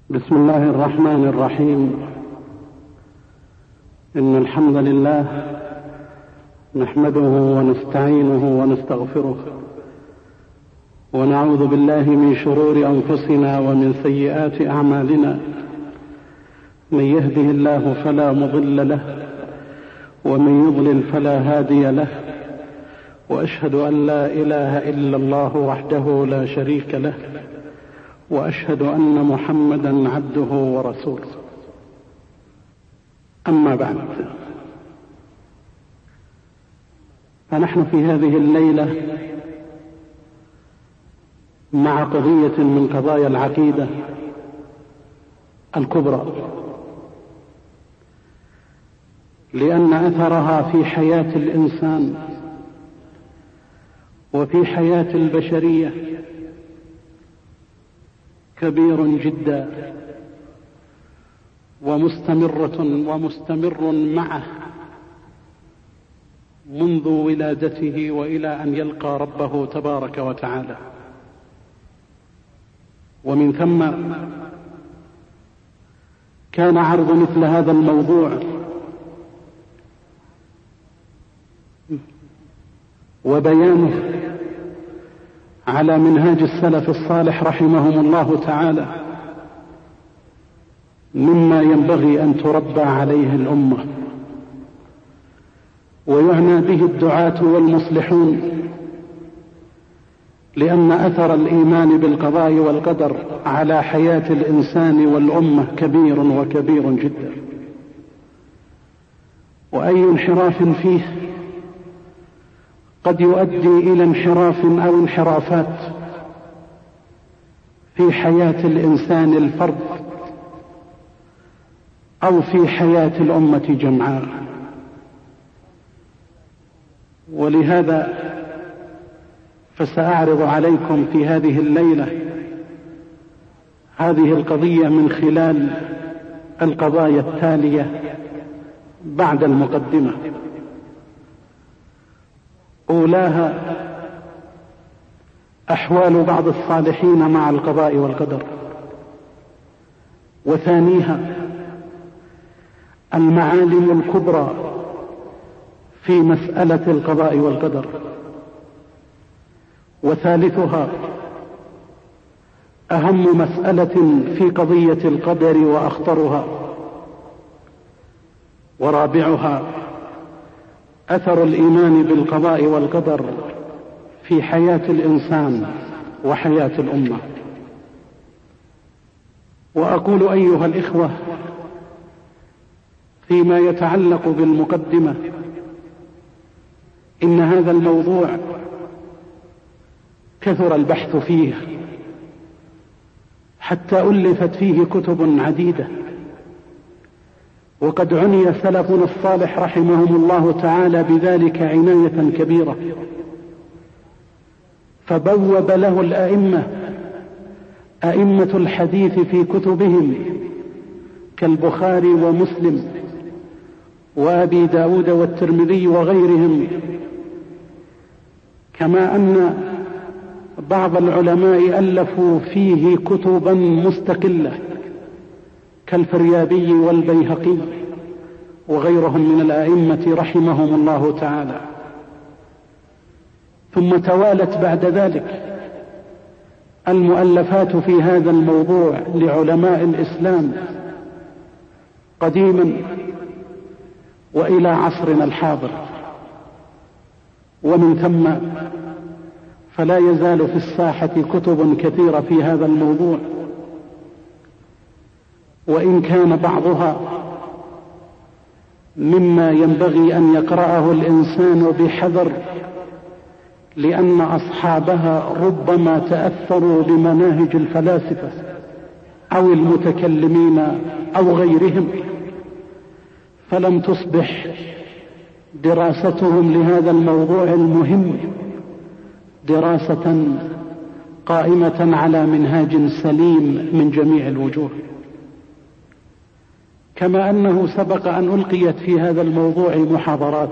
بسم الله الرحمن الرحيم. إن الحمد لله نحمده ونستعينه ونستغفره ونعوذ بالله من شرور أنفسنا ومن سيئات أعمالنا. من يهده الله فلا مضل له ومن يضلل فلا هادي له، وأشهد أن لا إله إلا الله وحده لا شريك له، وأشهد أن محمدا عبده ورسوله. أما بعد، فنحن في هذه الليلة مع قضية من قضايا العقيدة الكبرى، لأن أثرها في حياة الإنسان وفي حياة البشرية كبير جدا ومستمر معه منذ ولادته وإلى أن يلقى ربه تبارك وتعالى. ومن ثم كان عرض مثل هذا الموضوع وبيانه على منهاج السلف الصالح رحمهم الله تعالى مما ينبغي أن تربى عليه الأمة، ويعنى به الدعاة والمصلحون، لأن أثر الإيمان بالقضاء والقدر على حياة الإنسان والأمة كبير وكبير جدا، وأي انحراف فيه قد يؤدي إلى انحراف أو انحرافات في حياة الإنسان الفرد أو في حياة الأمة جمعاء. ولهذا فسأعرض عليكم في هذه الليلة هذه القضية من خلال القضايا التالية بعد المقدمة. أولاها أحوال بعض الصالحين مع القضاء والقدر، وثانيها المعالم الكبرى في مسألة القضاء والقدر، وثالثها أهم مسألة في قضية القدر وأخطرها، ورابعها أثر الإيمان بالقضاء والقدر في حياة الإنسان وحياة الأمة. وأقول أيها الإخوة فيما يتعلق بالمقدمة إن هذا الموضوع كثر البحث فيه حتى ألفت فيه كتب عديدة، وقد عني سلفنا الصالح رحمهم الله تعالى بذلك عناية كبيرة، فبوب له أئمة الحديث في كتبهم كالبخاري ومسلم وأبي داود والترمذي وغيرهم، كما أن بعض العلماء ألفوا فيه كتبا مستقلة كالفريابي والبيهقي وغيرهم من الأئمة رحمهم الله تعالى. ثم توالت بعد ذلك المؤلفات في هذا الموضوع لعلماء الإسلام قديما وإلى عصرنا الحاضر، ومن ثم فلا يزال في الساحة كتب كثيرة في هذا الموضوع، وإن كان بعضها مما ينبغي أن يقرأه الإنسان بحذر، لأن أصحابها ربما تأثروا بمناهج الفلاسفة أو المتكلمين أو غيرهم، فلم تصبح دراستهم لهذا الموضوع المهم دراسة قائمة على منهاج سليم من جميع الوجوه. كما أنه سبق أن ألقيت في هذا الموضوع محاضرات،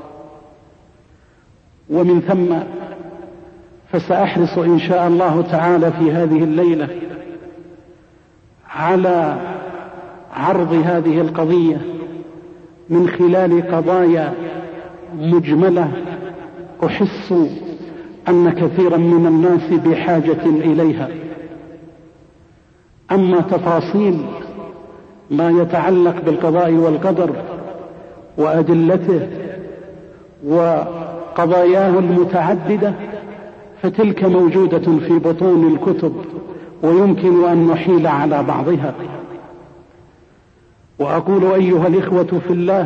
ومن ثم فسأحرص إن شاء الله تعالى في هذه الليلة على عرض هذه القضية من خلال قضايا مجملة أحس أن كثيرا من الناس بحاجة إليها. أما تفاصيل ما يتعلق بالقضاء والقدر وأدلته وقضاياه المتعددة فتلك موجودة في بطون الكتب ويمكن أن نحيل على بعضها. وأقول أيها الإخوة في الله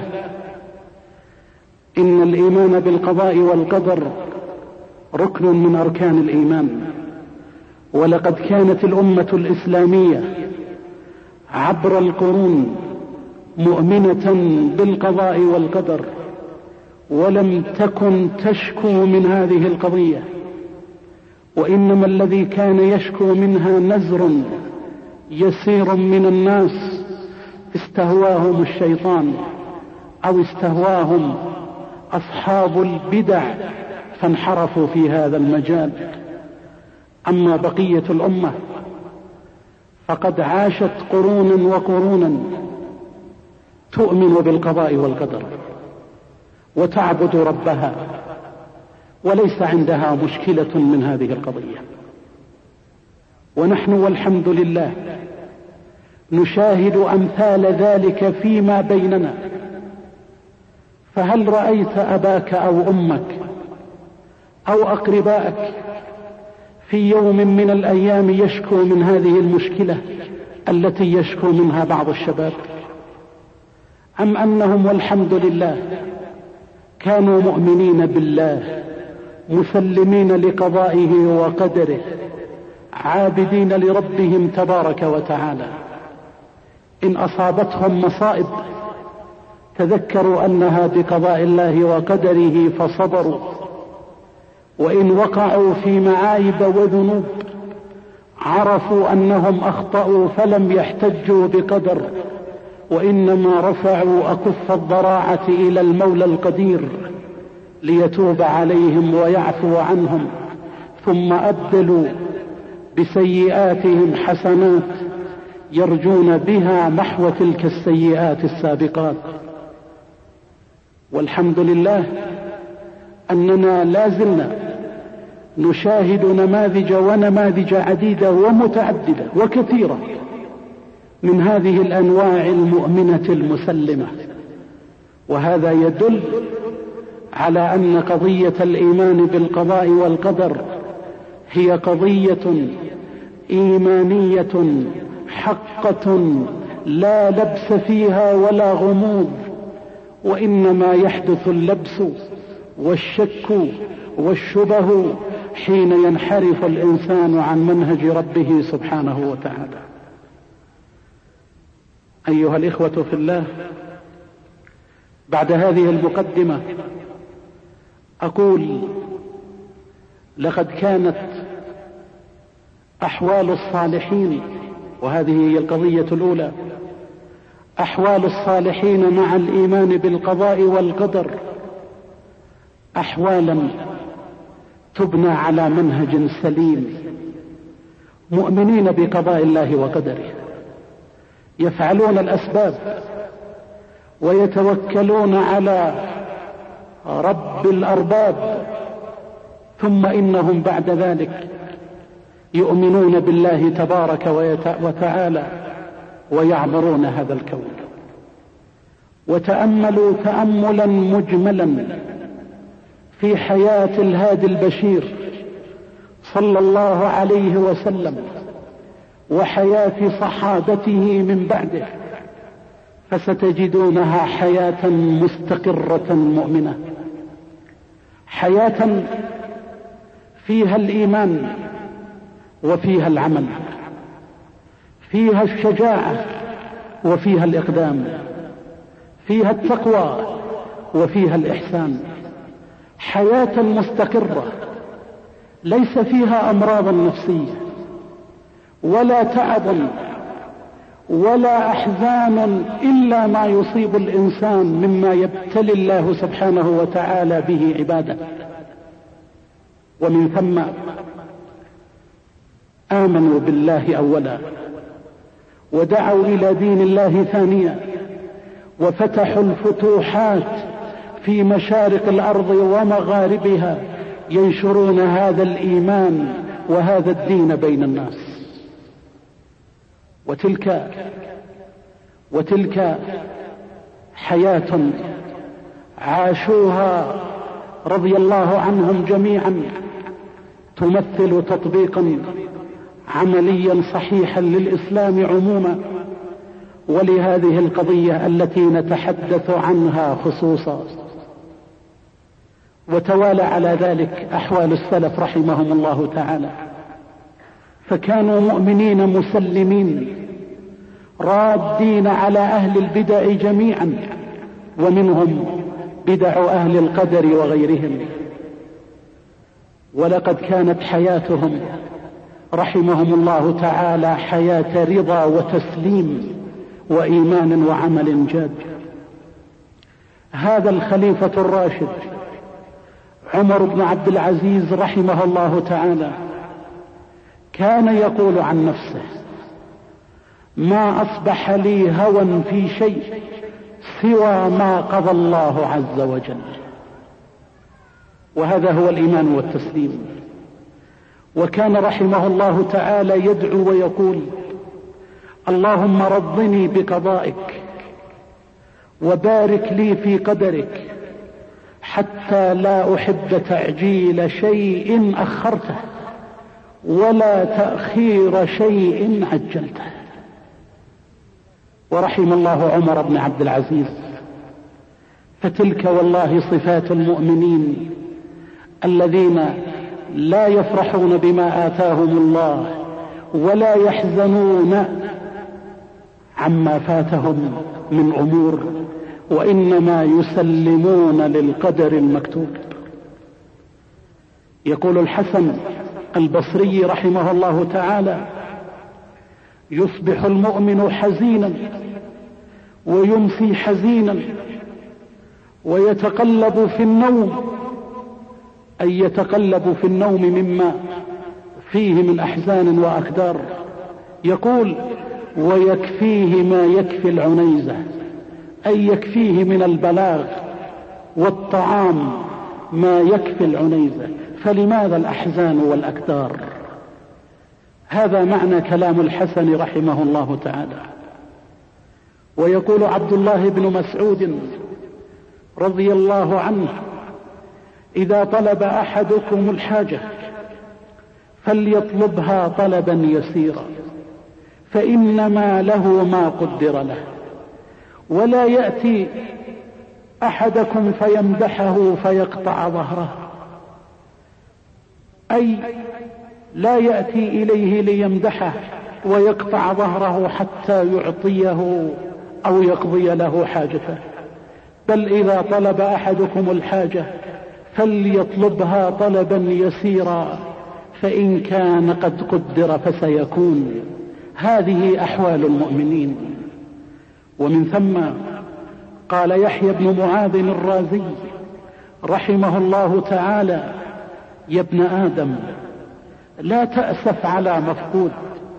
إن الإيمان بالقضاء والقدر ركن من أركان الإيمان، ولقد كانت الأمة الإسلامية عبر القرون مؤمنة بالقضاء والقدر ولم تكن تشكو من هذه القضية، وإنما الذي كان يشكو منها نزر يسير من الناس استهواهم الشيطان أو استهواهم أصحاب البدع فانحرفوا في هذا المجال. أما بقية الأمة فقد عاشت قرونا وقرونا تؤمن بالقضاء والقدر وتعبد ربها وليس عندها مشكلة من هذه القضية. ونحن والحمد لله نشاهد أمثال ذلك فيما بيننا. فهل رأيت أباك أو أمك أو أقربائك في يوم من الأيام يشكو من هذه المشكلة التي يشكو منها بعض الشباب؟ أم أنهم والحمد لله كانوا مؤمنين بالله مسلمين لقضائه وقدره عابدين لربهم تبارك وتعالى؟ إن أصابتهم مصائب تذكروا أنها بقضاء الله وقدره فصبروا، وإن وقعوا في معايب وذنوب عرفوا أنهم أخطأوا فلم يحتجوا بقدر، وإنما رفعوا أكف الضراعة إلى المولى القدير ليتوب عليهم ويعفو عنهم، ثم أبدلوا بسيئاتهم حسنات يرجون بها محو تلك السيئات السابقات. والحمد لله أننا لازلنا نشاهد نماذج ونماذج عديدة ومتعددة وكثيرة من هذه الأنواع المؤمنة المسلمة، وهذا يدل على أن قضية الإيمان بالقضاء والقدر هي قضية إيمانية حقة لا لبس فيها ولا غموض، وإنما يحدث اللبس والشك والشبه حين ينحرف الإنسان عن منهج ربه سبحانه وتعالى. أيها الإخوة في الله، بعد هذه المقدمة أقول لقد كانت أحوال الصالحين، وهذه هي القضية الأولى، أحوال الصالحين مع الإيمان بالقضاء والقدر أحوالا تبنى على منهج سليم، مؤمنين بقضاء الله وقدره، يفعلون الأسباب ويتوكلون على رب الأرباب، ثم إنهم بعد ذلك يؤمنون بالله تبارك وتعالى ويعبرون هذا الكون. وتأملوا تأملا مجملا في حياة الهادي البشير صلى الله عليه وسلم وحياة صحابته من بعده، فستجدونها حياة مستقرة مؤمنة، حياة فيها الإيمان وفيها العمل، فيها الشجاعة وفيها الإقدام، فيها التقوى وفيها الإحسان، حياة مستقرة ليس فيها أمراض نفسية ولا تعب ولا أحزان إلا ما يصيب الإنسان مما يبتلي الله سبحانه وتعالى به عباده. ومن ثم آمنوا بالله أولا ودعوا إلى دين الله ثانية، وفتحوا الفتوحات في مشارق الأرض ومغاربها، ينشرون هذا الإيمان وهذا الدين بين الناس. وتلك حياة عاشوها رضي الله عنهم جميعا، تمثل تطبيقا عمليا صحيحا للإسلام عموما، ولهذه القضية التي نتحدث عنها خصوصا. وتوالى على ذلك أحوال السلف رحمهم الله تعالى، فكانوا مؤمنين مسلمين رادين على أهل البدع جميعا، ومنهم بدع أهل القدر وغيرهم. ولقد كانت حياتهم رحمهم الله تعالى حياة رضا وتسليم وإيمان وعمل جاد. هذا الخليفة الراشد عمر بن عبد العزيز رحمه الله تعالى كان يقول عن نفسه: ما أصبح لي هوى في شيء سوى ما قضى الله عز وجل. وهذا هو الإيمان والتسليم. وكان رحمه الله تعالى يدعو ويقول: اللهم رضني بقضائك وبارك لي في قدرك، حتى لا أحب تعجيل شيء أخرته ولا تأخير شيء عجلته. ورحم الله عمر بن عبد العزيز. فتلك والله صفات المؤمنين الذين لا يفرحون بما آتاهم الله ولا يحزنون عما فاتهم من أمور، وإنما يسلمون للقدر المكتوب. يقول الحسن البصري رحمه الله تعالى: يصبح المؤمن حزينا ويمسي حزينا ويتقلب في النوم، أي يتقلب في النوم مما فيه من أحزان وأكدار. يقول: ويكفيه ما يكفي العنيزة، أي يكفيه من البلاغ والطعام ما يكفي العنيزة، فلماذا الأحزان والأكدار؟ هذا معنى كلام الحسن رحمه الله تعالى. ويقول عبد الله بن مسعود رضي الله عنه: إذا طلب أحدكم الحاجة فليطلبها طلبا يسيرا، فإنما له ما قدر له، ولا يأتي أحدكم فيمدحه فيقطع ظهره، أي لا يأتي إليه ليمدحه ويقطع ظهره حتى يعطيه أو يقضي له حاجته، بل إذا طلب أحدكم الحاجة فليطلبها طلبا يسيرا، فإن كان قد قدر فسيكون. هذه أحوال المؤمنين. ومن ثم قال يحيى بن معاذ الرازي رحمه الله تعالى: يا ابن آدم، لا تأسف على مفقود،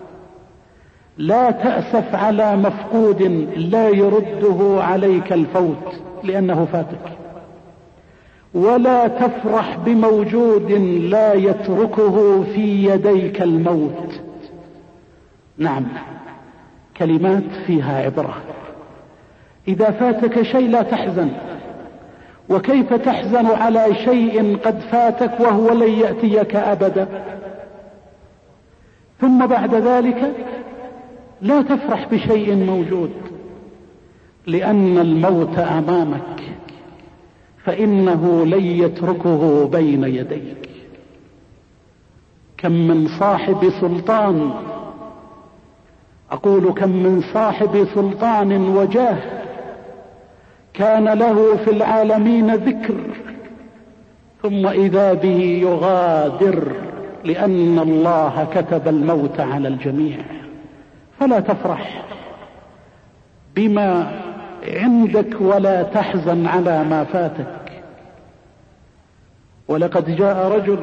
لا تأسف على مفقود لا يرده عليك الفوت لأنه فاتك، ولا تفرح بموجود لا يتركه في يديك الموت. نعم، كلمات فيها عبرة. إذا فاتك شيء لا تحزن، وكيف تحزن على شيء قد فاتك وهو لن يأتيك أبدا؟ ثم بعد ذلك لا تفرح بشيء موجود، لأن الموت أمامك، فإنه لن يتركه بين يديك. كم من صاحب سلطان، أقول كم من صاحب سلطان وجاه كان له في العالمين ذكر، ثم إذا به يغادر لأن الله كتب الموت على الجميع. فلا تفرح بما عندك ولا تحزن على ما فاتك. ولقد جاء رجل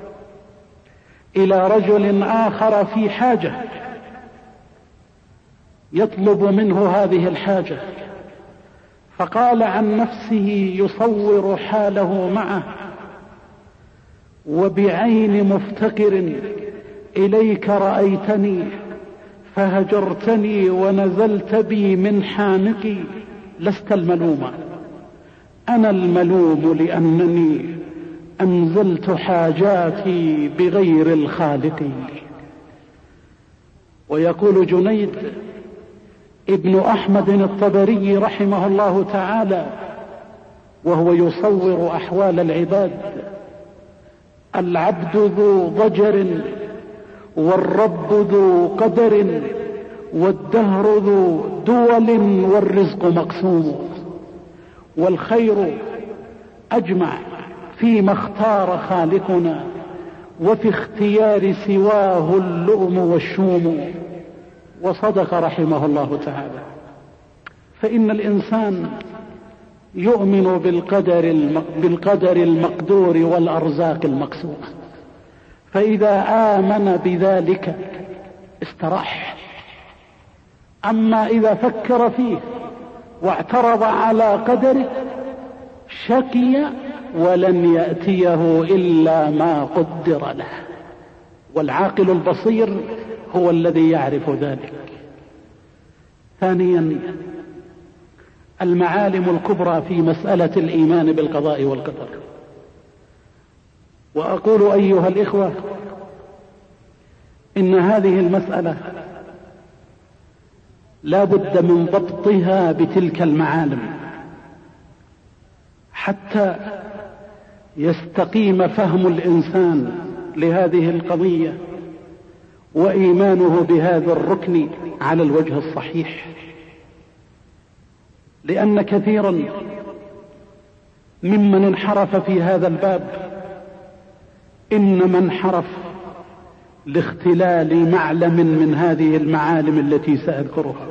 إلى رجل آخر في حاجة، يطلب منه هذه الحاجة، فقال عن نفسه يصور حاله معه: وبعين مفتقر إليك رأيتني فهجرتني ونزلت بي من حانقي، لست الملوم، أنا الملوم لأنني أنزلت حاجاتي بغير الخالق. ويقول جنيد ابن أحمد الطبري رحمه الله تعالى وهو يصور أحوال العباد: العبد ذو ضجر والرب ذو قدر والدهر ذو دول والرزق مقسوم، والخير أجمع فيما اختار خالقنا، وفي اختيار سواه اللؤم والشوم. وصدق رحمه الله تعالى. فإن الإنسان يؤمن بالقدر المقدور والأرزاق المقسومة، فإذا آمن بذلك استراح. أما إذا فكر فيه واعترض على قدره شقي ولن يأتيه إلا ما قدر له. والعاقل البصير هو الذي يعرف ذلك. ثانيا، المعالم الكبرى في مسألة الإيمان بالقضاء والقدر. وأقول أيها الإخوة إن هذه المسألة لا بد من ضبطها بتلك المعالم حتى يستقيم فهم الإنسان لهذه القضية وإيمانه بهذا الركن على الوجه الصحيح. لأن كثيرا ممن انحرف في هذا الباب إنما انحرف لاختلال معلم من هذه المعالم التي سأذكرها.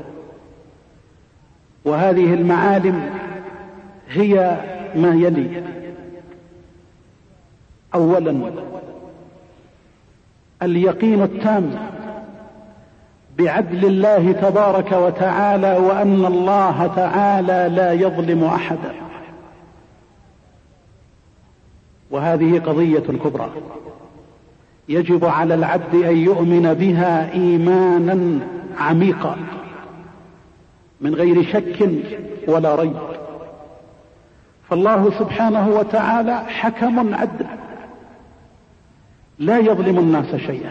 وهذه المعالم هي ما يلي: أولا، اليقين التام بعدل الله تبارك وتعالى، وأن الله تعالى لا يظلم أحدا. وهذه قضية كبرى يجب على العبد أن يؤمن بها إيمانا عميقا من غير شك ولا ريب. فالله سبحانه وتعالى حكم عدل لا يظلم الناس شيئا.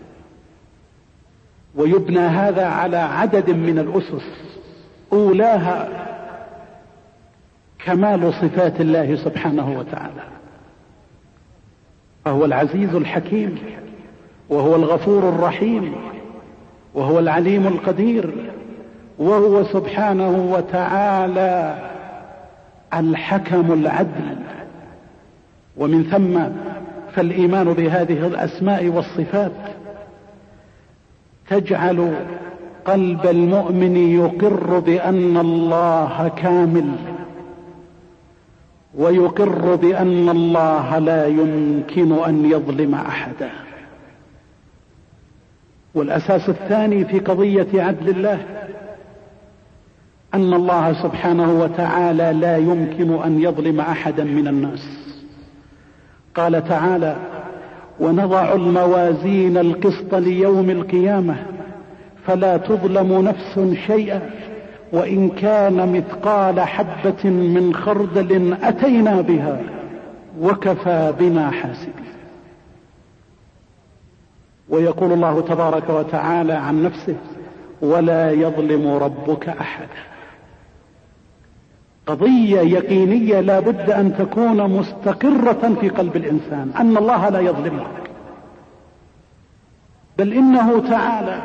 ويبنى هذا على عدد من الأسس، أولاها كمال صفات الله سبحانه وتعالى، فهو العزيز الحكيم، وهو الغفور الرحيم، وهو العليم القدير، وهو سبحانه وتعالى الحكم العدل. ومن ثم فالإيمان بهذه الأسماء والصفات تجعل قلب المؤمن يقر بأن الله كامل، ويقر بأن الله لا يمكن أن يظلم أحدا. والأساس الثاني في قضية عدل الله أن الله سبحانه وتعالى لا يمكن أن يظلم أحدا من الناس. قال تعالى: ونضع الموازين القسط ليوم القيامة فلا تظلم نفس شيئا وإن كان مثقال حبة من خردل أتينا بها وكفى بنا حاسبين. ويقول الله تبارك وتعالى عن نفسه: ولا يظلم ربك أحدا. قضية يقينية لا بد أن تكون مستقرة في قلب الإنسان أن الله لا يظلمك، بل إنه تعالى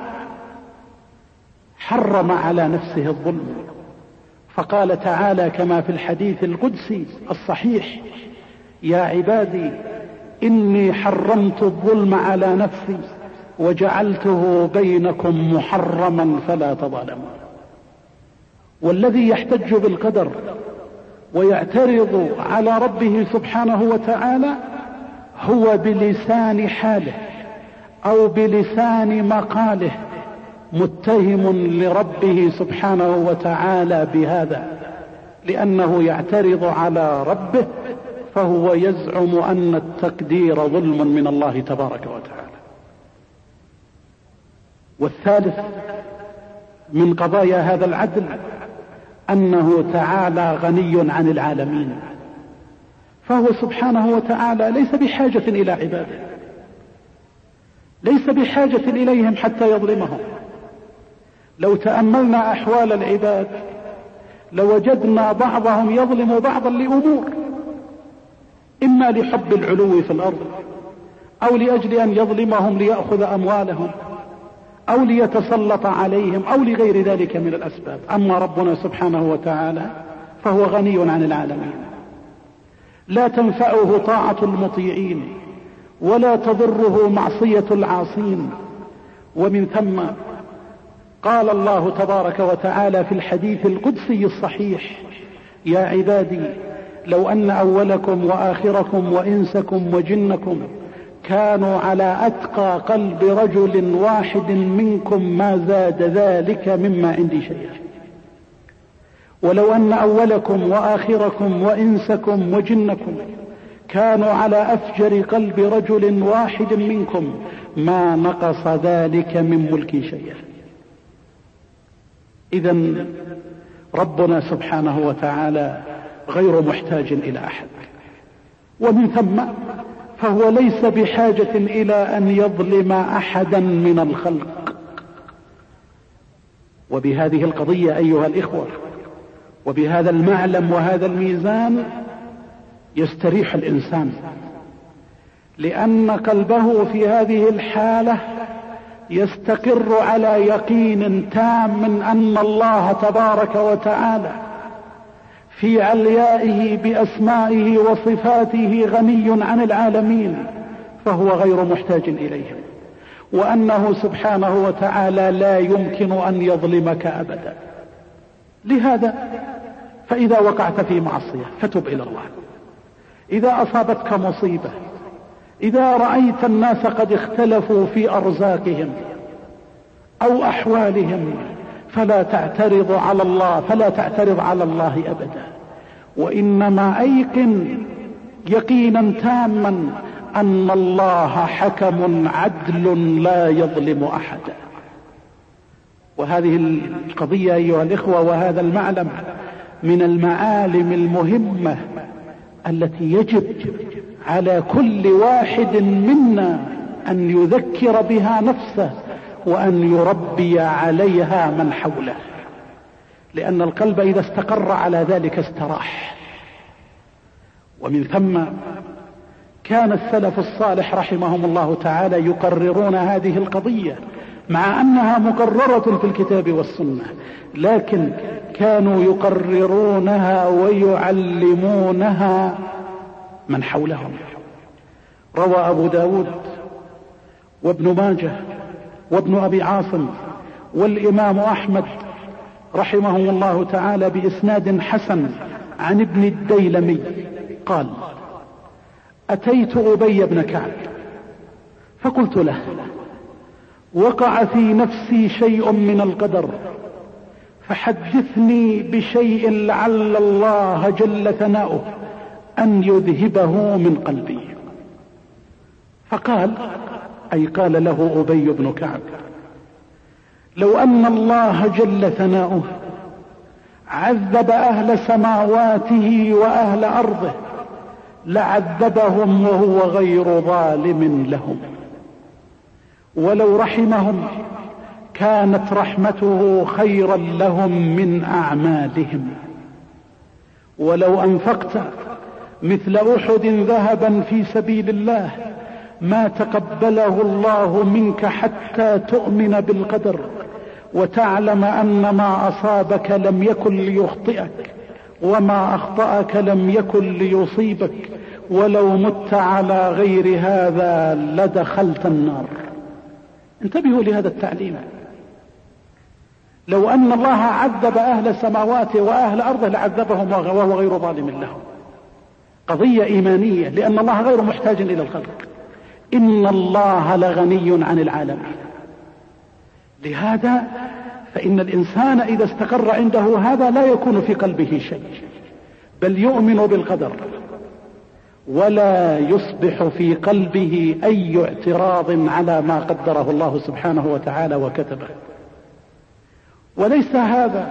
حرم على نفسه الظلم، فقال تعالى كما في الحديث القدسي الصحيح: يا عبادي إني حرمت الظلم على نفسي وجعلته بينكم محرما فلا تظالموا. والذي يحتج بالقدر ويعترض على ربه سبحانه وتعالى هو بلسان حاله أو بلسان مقاله متهم لربه سبحانه وتعالى بهذا، لأنه يعترض على ربه، فهو يزعم أن التقدير ظلم من الله تبارك وتعالى. والثالث من قضايا هذا العدل أنه تعالى غني عن العالمين، فهو سبحانه وتعالى ليس بحاجة إلى عباده، ليس بحاجة إليهم حتى يظلمهم. لو تأملنا أحوال العباد لوجدنا بعضهم يظلم بعضا لأمور، إما لحب العلو في الأرض، أو لأجل أن يظلمهم ليأخذ أموالهم، أو ليتسلط عليهم، أو لغير ذلك من الأسباب. أما ربنا سبحانه وتعالى فهو غني عن العالمين، لا تنفعه طاعة المطيعين ولا تضره معصية العاصين. ومن ثم قال الله تبارك وتعالى في الحديث القدسي الصحيح: يا عبادي لو أن أولكم وآخركم وإنسكم وجنكم كانوا على أتقى قلب رجل واحد منكم ما زاد ذلك مما عندي شيئا. ولو أن أولكم وآخركم وإنسكم وجنكم كانوا على أفجر قلب رجل واحد منكم ما نقص ذلك من ملكي شيئا. إذن ربنا سبحانه وتعالى غير محتاج إلى أحد، ومن ثم فهو ليس بحاجة إلى أن يظلم أحدا من الخلق. وبهذه القضية أيها الإخوة، وبهذا المعلم وهذا الميزان يستريح الإنسان، لأن قلبه في هذه الحالة يستقر على يقين تام من أن الله تبارك وتعالى في عليائه بأسمائه وصفاته غني عن العالمين، فهو غير محتاج إليهم، وأنه سبحانه وتعالى لا يمكن أن يظلمك أبدا. لهذا فإذا وقعت في معصية فتب إلى الله، إذا أصابتك مصيبة، إذا رأيت الناس قد اختلفوا في أرزاقهم أو أحوالهم فلا تعترض على الله أبدا، وإنما أيقن يقينا تاما أن الله حكم عدل لا يظلم أحدا. وهذه القضية أيها الإخوة وهذا المعلم من المعالم المهمة التي يجب على كل واحد منا أن يذكر بها نفسه وأن يربي عليها من حوله، لأن القلب إذا استقر على ذلك استراح. ومن ثم كان السلف الصالح رحمهم الله تعالى يقررون هذه القضية مع أنها مقررة في الكتاب والسنة، لكن كانوا يقررونها ويعلمونها من حولهم. روى أبو داود وابن ماجه وابن أبي عاصم والإمام أحمد رحمهم الله تعالى بإسناد حسن عن ابن الديلمي قال: أتيت أبي بن كعب فقلت له: وقع في نفسي شيء من القدر فحدثني بشيء لعل الله جل ثناؤه أن يذهبه من قلبي. فقال، أي قال له أبي بن كعب: لو أن الله جل ثناؤه عذب أهل سماواته وأهل أرضه لعذبهم وهو غير ظالم لهم، ولو رحمهم كانت رحمته خيرا لهم من أعمالهم، ولو أنفقت مثل أحد ذهبا في سبيل الله ما تقبله الله منك حتى تؤمن بالقدر وتعلم أن ما أصابك لم يكن ليخطئك وما أخطأك لم يكن ليصيبك، ولو مت على غير هذا لدخلت النار. انتبهوا لهذا التعليم. لو أن الله عذب أهل سماواته وأهل أرضه لعذبهم وهو غير ظالم لهم. قضية إيمانية، لأن الله غير محتاج إلى الخلق. إن الله لغني عن العالمين. لهذا فإن الإنسان إذا استقر عنده هذا لا يكون في قلبه شيء، بل يؤمن بالقدر، ولا يصبح في قلبه أي اعتراض على ما قدره الله سبحانه وتعالى وكتبه. وليس هذا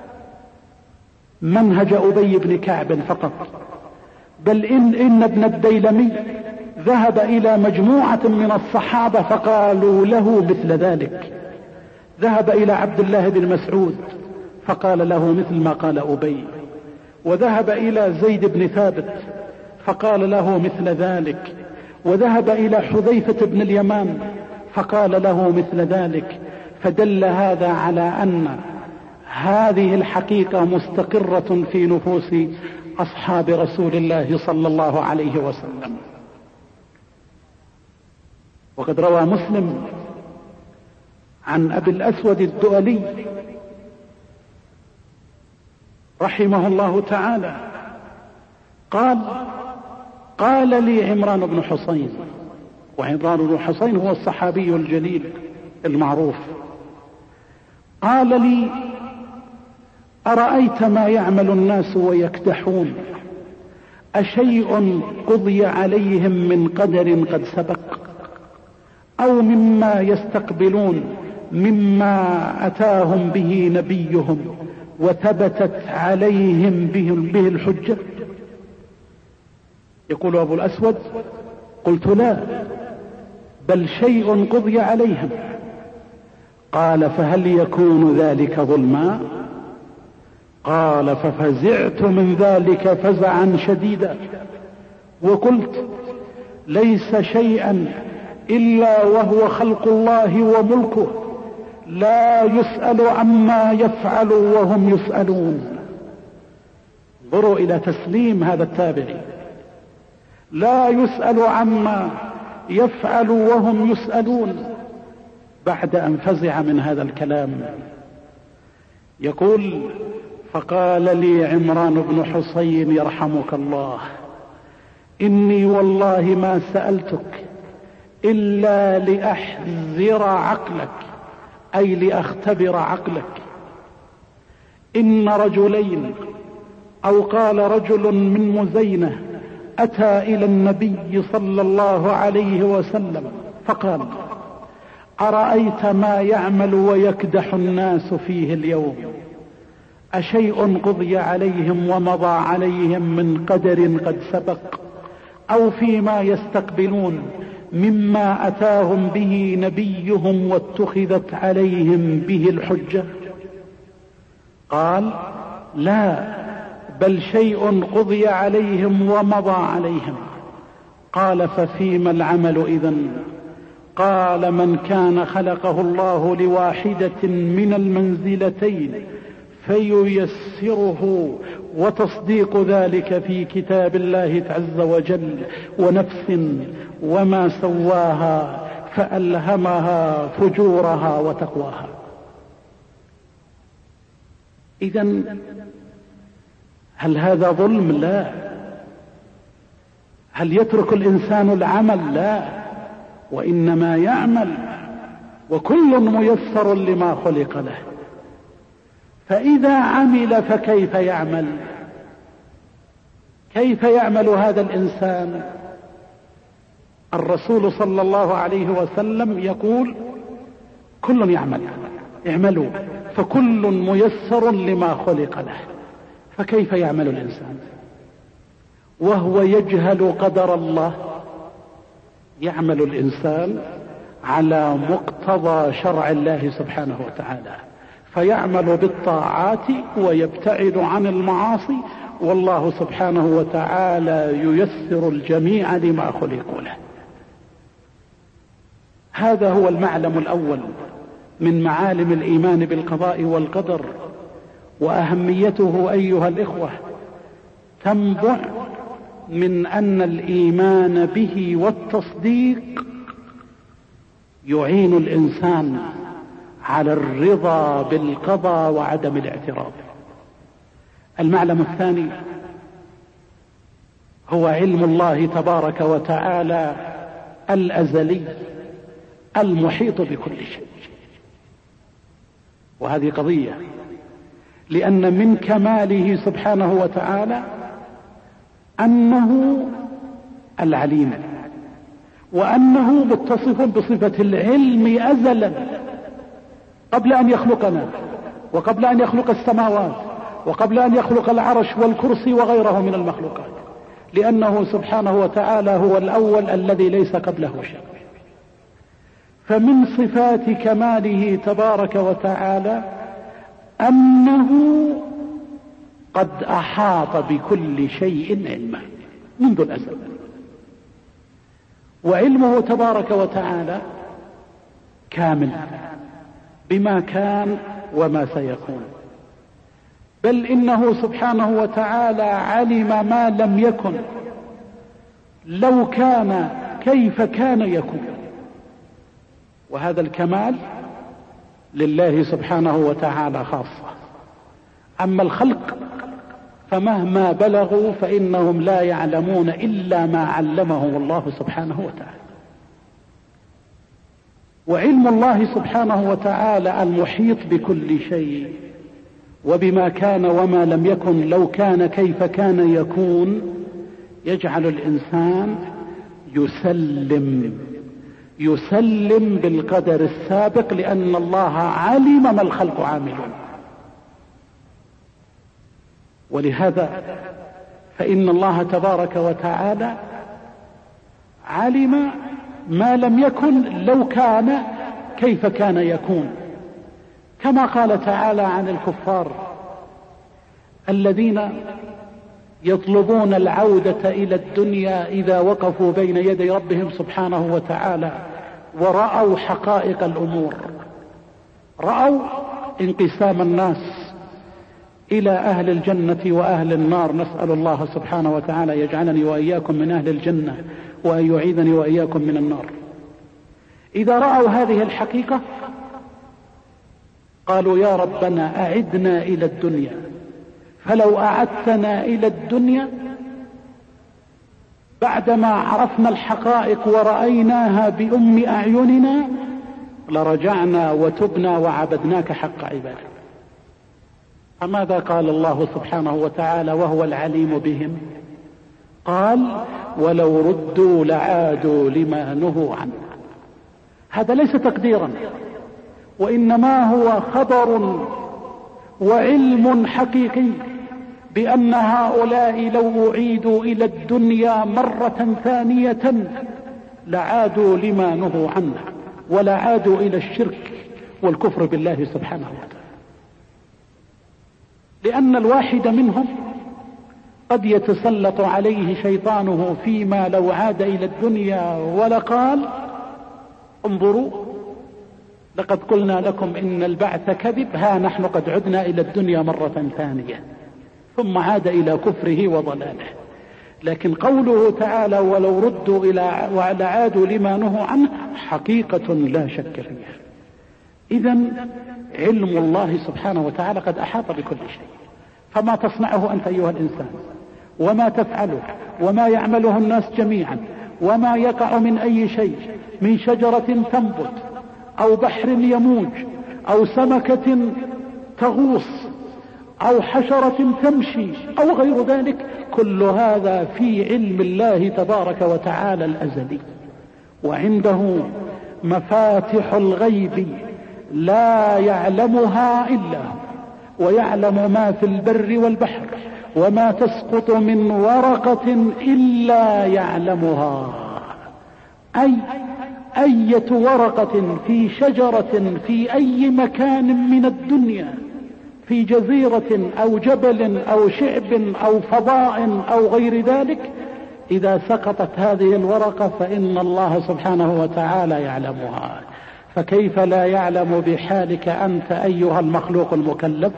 منهج أبي بن كعب فقط، بل إن ابن الديلمي ذهب إلى مجموعة من الصحابة فقالوا له مثل ذلك. ذهب إلى عبد الله بن مسعود فقال له مثل ما قال أبي، وذهب إلى زيد بن ثابت فقال له مثل ذلك، وذهب إلى حذيفة بن اليمان فقال له مثل ذلك. فدل هذا على أن هذه الحقيقة مستقرة في نفوس أصحاب رسول الله صلى الله عليه وسلم. وقد روى مسلم عن أبي الأسود الدؤلي رحمه الله تعالى قال لي عمران بن حسين، وعمران بن حسين هو الصحابي الجليل المعروف، قال لي: أرأيت ما يعمل الناس ويكدحون، أشيء قضي عليهم من قدر قد سبق، أو مما يستقبلون مما أتاهم به نبيهم وثبتت عليهم به الحجة؟ يقول أبو الأسود: قلت: لا، بل شيء قضي عليهم. قال: فهل يكون ذلك ظلما؟ قال: ففزعت من ذلك فزعا شديدا، وقلت: ليس شيئا إلا وهو خلق الله وملكه، لا يسأل عما يفعل وهم يسألون. انظروا إلى تسليم هذا التابعي، لا يسأل عما يفعل وهم يسألون، بعد أن فزع من هذا الكلام. يقول: فقال لي عمران بن حسين يرحمك الله: إني والله ما سألتك إلا لأحذر عقلك، أي لأختبر عقلك. إن رجلين، أو قال رجل من مزينة، أتى إلى النبي صلى الله عليه وسلم فقال: أرأيت ما يعمل ويكدح الناس فيه اليوم، أشيء قضي عليهم ومضى عليهم من قدر قد سبق، أو فيما يستقبلون مما أتاهم به نبيهم واتخذت عليهم به الحجة؟ قال: لا، بل شيء قضي عليهم ومضى عليهم. قال: ففيما العمل إذن؟ قال: من كان خلقه الله لواحدة من المنزلتين فييسره، وتصديق ذلك في كتاب الله عز وجل، ونفس وما سواها فألهمها فجورها وتقواها. إذن هل هذا ظلم؟ لا. هل يترك الإنسان العمل؟ لا، وإنما يعمل، وكل ميسر لما خلق له. فإذا عمل فكيف يعمل؟ كيف يعمل هذا الإنسان؟ الرسول صلى الله عليه وسلم يقول: كل يعمل، اعملوا، فكل ميسر لما خلق له. فكيف يعمل الإنسان وهو يجهل قدر الله؟ يعمل الإنسان على مقتضى شرع الله سبحانه وتعالى، فيعمل بالطاعات ويبتعد عن المعاصي، والله سبحانه وتعالى ييسر الجميع لما خلقوا له. هذا هو المعلم الأول من معالم الإيمان بالقضاء والقدر، وأهميته أيها الإخوة تنبع من أن الإيمان به والتصديق يعين الإنسان على الرضا بالقضاء وعدم الاعتراض. المعلم الثاني هو علم الله تبارك وتعالى الأزلي المحيط بكل شيء. وهذه قضية، لأن من كماله سبحانه وتعالى أنه العليم، وأنه متصف بصفة العلم أزلا قبل أن يخلقنا، وقبل أن يخلق السماوات، وقبل أن يخلق العرش والكرسي وغيره من المخلوقات، لأنه سبحانه وتعالى هو الأول الذي ليس قبله شيء. فمن صفات كماله تبارك وتعالى أنه قد أحاط بكل شيء علما منذ الأزل، وعلمه تبارك وتعالى كامل بما كان وما سيكون، بل إنه سبحانه وتعالى علم ما لم يكن لو كان كيف كان يكون. وهذا الكمال لله سبحانه وتعالى خاصة. أما الخلق فمهما بلغوا فإنهم لا يعلمون إلا ما علمهم الله سبحانه وتعالى. وعلم الله سبحانه وتعالى المحيط بكل شيء وبما كان وما لم يكن لو كان كيف كان يكون يجعل الإنسان يسلم بالقدر السابق، لأن الله علم ما الخلق عاملون. ولهذا فإن الله تبارك وتعالى علم ما لم يكن لو كان كيف كان يكون، كما قال تعالى عن الكفار الذين يطلبون العودة إلى الدنيا إذا وقفوا بين يدي ربهم سبحانه وتعالى ورأوا حقائق الأمور، رأوا انقسام الناس إلى أهل الجنة وأهل النار. نسأل الله سبحانه وتعالى يجعلني وإياكم من أهل الجنة وأن يعيذني وإياكم من النار. إذا رأوا هذه الحقيقة قالوا يا ربنا أعدنا إلى الدنيا، فلو أعدتنا إلى الدنيا بعدما عرفنا الحقائق ورأيناها بأم أعيننا لرجعنا وتبنا وعبدناك حق عبادك. فماذا قال الله سبحانه وتعالى وهو العليم بهم؟ قال ولو ردوا لعادوا لما نهوا عنه. هذا ليس تقديرا، وإنما هو خبر وعلم حقيقي بأن هؤلاء لو أعيدوا إلى الدنيا مرة ثانية لعادوا لما نهوا عنه ولا عادوا إلى الشرك والكفر بالله سبحانه وتعالى. لأن الواحد منهم قد يتسلط عليه شيطانه فيما لو عاد إلى الدنيا ولقال انظروا لقد قلنا لكم إن البعث كذب، ها نحن قد عدنا إلى الدنيا مرة ثانية، ثم عاد إلى كفره وضلاله. لكن قوله تعالى ولو ردوا إلى ولعادوا لما نهوا عنه حقيقة لا شك فيها. إذن علم الله سبحانه وتعالى قد أحاط بكل شيء، فما تصنعه أنت أيها الإنسان وما تفعله وما يعمله الناس جميعا وما يقع من أي شيء، من شجرة تنبت أو بحر يموج أو سمكة تغوص أو حشرة تمشي أو غير ذلك، كل هذا في علم الله تبارك وتعالى الأزلي. وعنده مفاتح الغيب لا يعلمها إلا هو، ويعلم ما في البر والبحر وما تسقط من ورقة إلا يعلمها. أية ورقة في شجرة في أي مكان من الدنيا، في جزيرة أو جبل أو شعب أو فضاء أو غير ذلك، إذا سقطت هذه الورقة فإن الله سبحانه وتعالى يعلمها. فكيف لا يعلم بحالك أنت أيها المخلوق المكلف؟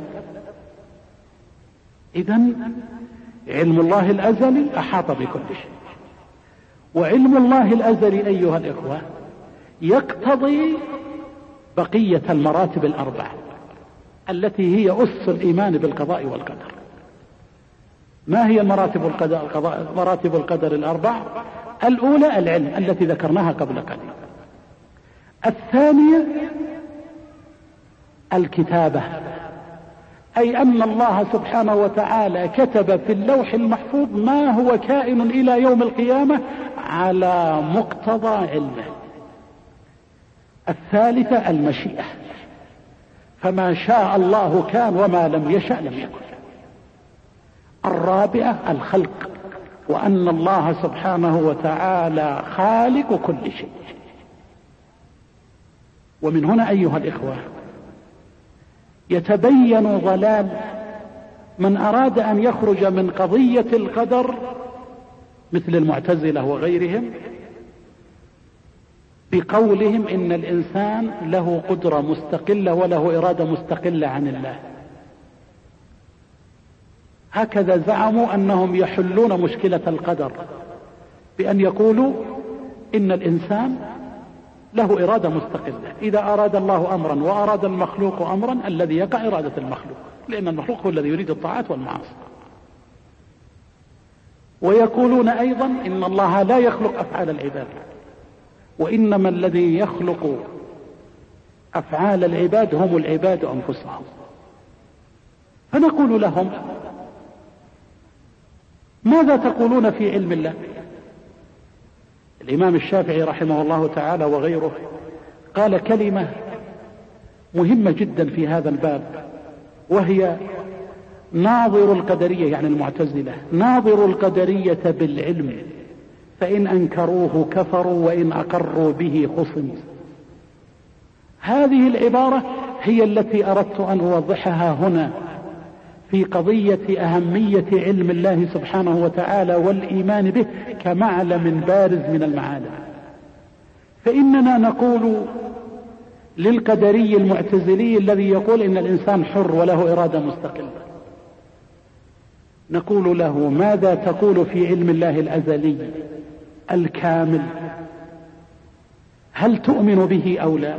إذن علم الله الأزلي أحاط بكل شيء. وعلم الله الأزلي أيها الإخوة يقتضي بقية المراتب الأربعة التي هي أس الإيمان بالقضاء والقدر. ما هي مراتب القدر الأربع؟ الأولى العلم التي ذكرناها قبل قليل، الثانية الكتابة، أي أن الله سبحانه وتعالى كتب في اللوح المحفوظ ما هو كائن إلى يوم القيامة على مقتضى علمه. الثالثة المشيئة، فما شاء الله كان وما لم يشأ لم يكن. الرابعة الخلق، وأن الله سبحانه وتعالى خالق كل شيء. ومن هنا أيها الإخوة يتبين ضلال من أراد أن يخرج من قضية القدر مثل المعتزلة وغيرهم بقولهم إن الإنسان له قدرة مستقلة وله إرادة مستقلة عن الله. هكذا زعموا أنهم يحلون مشكلة القدر بأن يقولوا إن الإنسان له إرادة مستقلة، إذا أراد الله أمرا وأراد المخلوق أمرا الذي يقع إرادة المخلوق، لأن المخلوق هو الذي يريد الطاعات والمعاصي. ويقولون أيضا إن الله لا يخلق أفعال العباد، وإنما الذي يخلق أفعال العباد هم العباد أنفسهم. فنقول لهم ماذا تقولون في علم الله؟ الإمام الشافعي رحمه الله تعالى وغيره قال كلمة مهمة جدا في هذا الباب، وهي ناظر القدرية، يعني المعتزلة، ناظر القدرية بالعلم فإن أنكروه كفروا وإن أقروا به خصموا. هذه العبارة هي التي أردت أن أوضحها هنا في قضية أهمية علم الله سبحانه وتعالى والإيمان به كمعلم بارز من المعالم. فإننا نقول للقدري المعتزلي الذي يقول إن الإنسان حر وله إرادة مستقلة، نقول له ماذا تقول في علم الله الأزلي الكامل؟ هل تؤمن به أو لا؟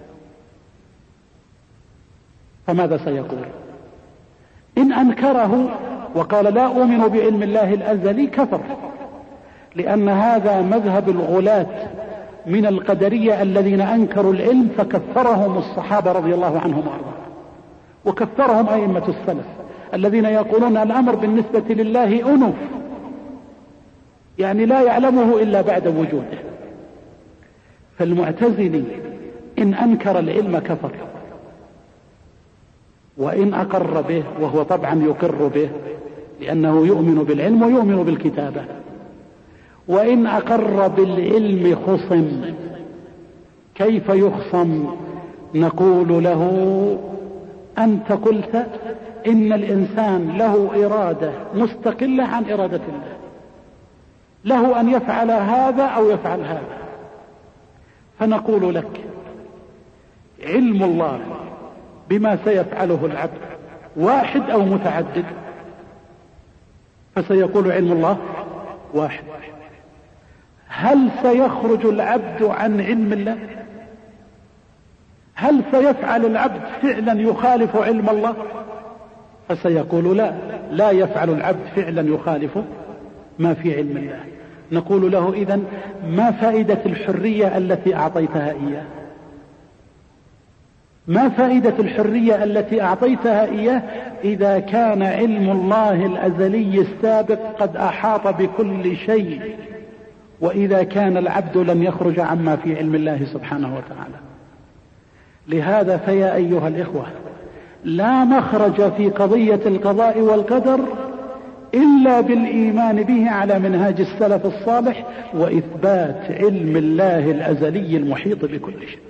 فماذا سيقول؟ إن أنكره وقال لا أؤمن بعلم الله الأزلي كفر، لأن هذا مذهب الغلاة من القدرية الذين أنكروا العلم، فكفرهم الصحابة رضي الله عنهم وأرضاهم، وكفرهم أئمة السلف الذين يقولون الأمر بالنسبة لله أنف، يعني لا يعلمه إلا بعد وجوده. فالمعتزلي إن أنكر العلم كفر، وإن أقر به، وهو طبعا يقر به لأنه يؤمن بالعلم ويؤمن بالكتابة، وإن أقر بالعلم خصم. كيف يخصم؟ نقول له أنت قلت إن الإنسان له إرادة مستقلة عن إرادة الله، له أن يفعل هذا أو يفعل هذا. فنقول لك علم الله بما سيفعله العبد واحد أو متعدد؟ فسيقول علم الله واحد. هل سيخرج العبد عن علم الله؟ هل سيفعل العبد فعلا يخالف علم الله؟ فسيقول لا يفعل العبد فعلا يخالف ما في علم الله. نقول له إذن ما فائدة الحرية التي أعطيتها إياه؟ ما فائدة الحرية التي أعطيتها إياه إذا كان علم الله الأزلي السابق قد أحاط بكل شيء، وإذا كان العبد لم يخرج عما في علم الله سبحانه وتعالى؟ لهذا فيا أيها الإخوة لا مخرج في قضية القضاء والقدر إلا بالإيمان به على منهاج السلف الصالح وإثبات علم الله الأزلي المحيط بكل شيء.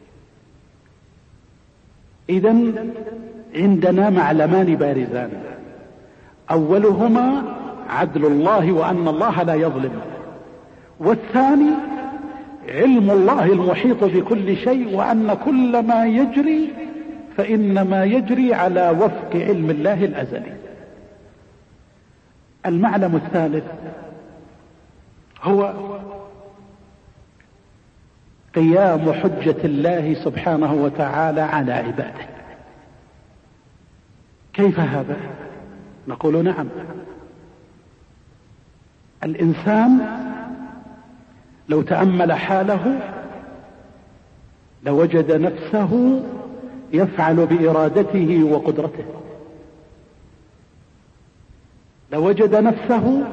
إذن عندنا معلمان بارزان، أولهما عدل الله وأن الله لا يظلم، والثاني علم الله المحيط بكل شيء وأن كل ما يجري فإنما يجري على وفق علم الله الأزلي. المعلم الثالث هو قيام حجة الله سبحانه وتعالى على عباده. كيف هذا؟ نقول نعم، الإنسان لو تأمل حاله لوجد نفسه يفعل بإرادته وقدرته، لوجد نفسه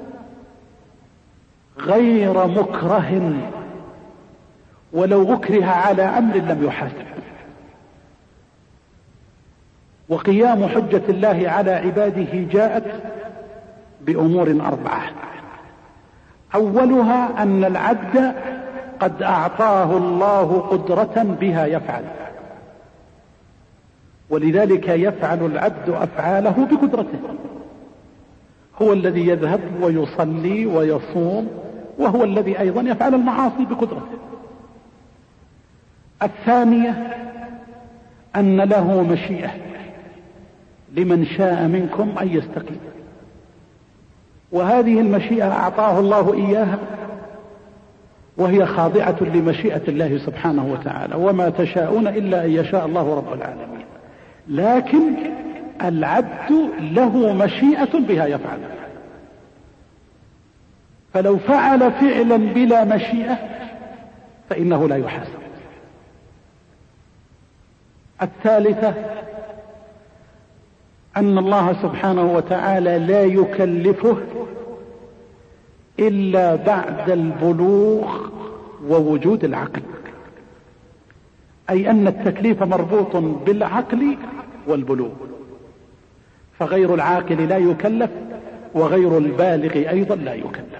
غير مكره، ولو أكره على أمر لم يحاسب. وقيام حجة الله على عباده جاءت بأمور 4. أولها أن العبد قد أعطاه الله قدرة بها يفعل، ولذلك يفعل العبد أفعاله بقدرته. هو الذي يذهب ويصلي ويصوم، وهو الذي أيضا يفعل المعاصي بقدرته. الثانية أن له مشيئة لمن شاء منكم أن يستقيم، وهذه المشيئة أعطاه الله إياها، وهي خاضعة لمشيئة الله سبحانه وتعالى، وما تشاءون إلا أن يشاء الله رب العالمين. لكن العبد له مشيئة بها يفعل، فلو فعل فعلا بلا مشيئة فإنه لا يحاسب. الثالثة أن الله سبحانه وتعالى لا يكلفه إلا بعد البلوغ ووجود العقل، أي أن التكليف مربوط بالعقل والبلوغ، فغير العاقل لا يكلف، وغير البالغ أيضا لا يكلف.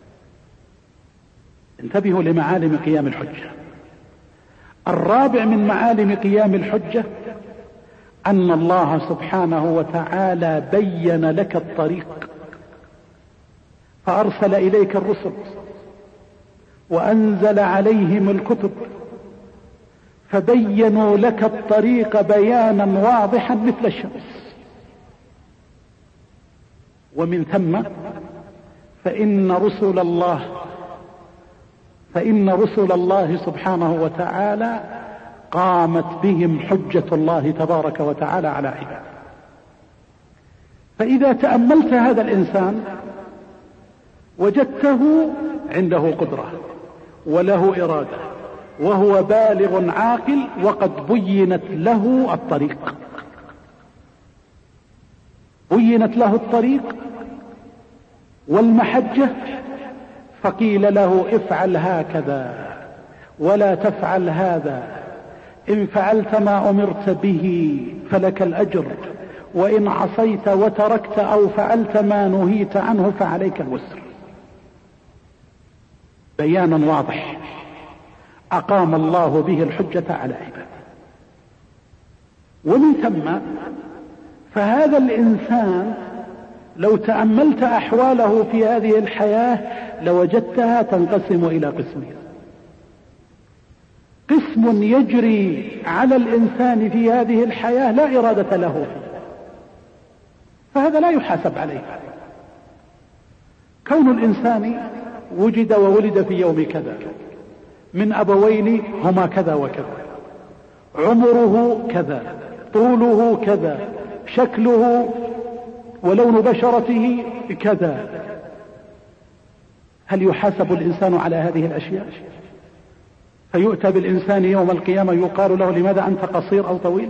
انتبهوا لمعالم قيام الحجة. الرابع من معالم قيام الحجة أن الله سبحانه وتعالى بين لك الطريق، فأرسل إليك الرسل وأنزل عليهم الكتب، فبينوا لك الطريق بيانا واضحا مثل الشمس. ومن ثم فإن رسل الله سبحانه وتعالى قامت بهم حجة الله تبارك وتعالى على عباده. فإذا تأملت هذا الإنسان وجدته عنده قدرة وله إرادة وهو بالغ عاقل، وقد بينت له الطريق، بينت له الطريق والمحجة، فقيل له افعل هكذا ولا تفعل هذا، إن فعلت ما أمرت به فلك الأجر، وإن عصيت وتركت أو فعلت ما نهيت عنه فعليك الوزر. بيان واضح أقام الله به الحجة على عباده. ومن ثم فهذا الإنسان لو تأملت أحواله في هذه الحياة لوجدتها تنقسم إلى قسمين: قسم يجري على الإنسان في هذه الحياة لا إرادة له فيه، فهذا لا يحاسب عليه. كون الإنسان وجد وولد في يوم كذا من أبوين هما كذا وكذا، عمره كذا، طوله كذا، شكله ولون بشرته كذا، هل يحاسب الإنسان على هذه الأشياء؟ فيؤتى بالإنسان يوم القيامة يقال له لماذا أنت قصير أو طويل؟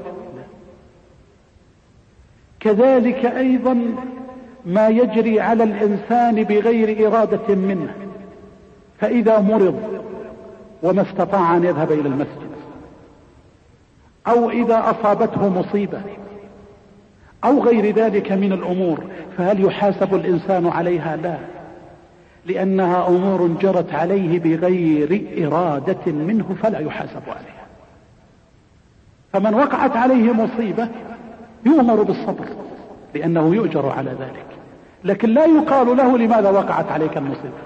كذلك أيضا ما يجري على الإنسان بغير إرادة منه، فإذا مرض وما استطاع أن يذهب إلى المسجد، أو إذا أصابته مصيبة أو غير ذلك من الأمور، فهل يحاسب الإنسان عليها؟ لا، لأنها أمور جرت عليه بغير إرادة منه فلا يحاسب عليها. فمن وقعت عليه مصيبة يؤمر بالصبر لأنه يؤجر على ذلك، لكن لا يقال له لماذا وقعت عليك المصيبة.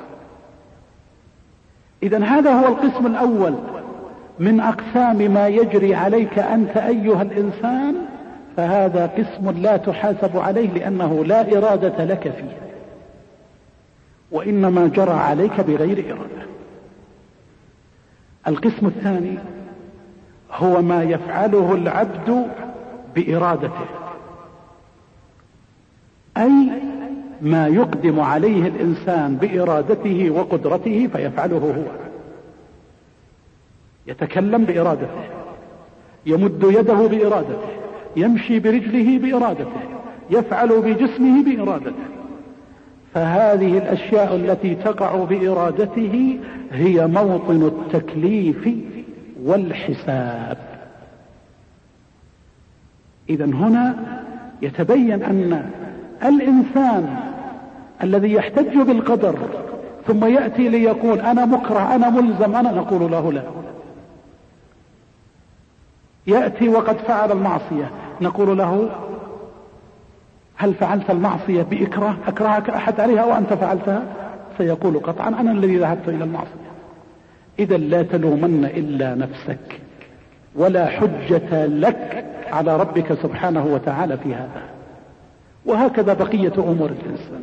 إذن هذا هو القسم الأول من أقسام ما يجري عليك أنت أيها الإنسان، فهذا قسم لا تحاسب عليه لأنه لا إرادة لك فيه، وإنما جرى عليك بغير إرادة. القسم الثاني هو ما يفعله العبد بإرادته، أي ما يقدم عليه الإنسان بإرادته وقدرته فيفعله هو. يتكلم بإرادته، يمد يده بإرادته، يمشي برجله بإرادته، يفعل بجسمه بإرادته. فهذه الأشياء التي تقع بإرادته هي موطن التكليف والحساب. إذن هنا يتبين أن الإنسان الذي يحتج بالقدر ثم يأتي ليقول أنا مكره، أنا ملزم، أنا نقول له لا. يأتي وقد فعل المعصية نقول له هل فعلت المعصية بإكراه؟ أكرهك أحد عليها وأنت فعلتها؟ سيقول قطعا أنا الذي ذهبت إلى المعصية. إذا لا تلومن إلا نفسك، ولا حجة لك على ربك سبحانه وتعالى في هذا. وهكذا بقية أمور الإنسان.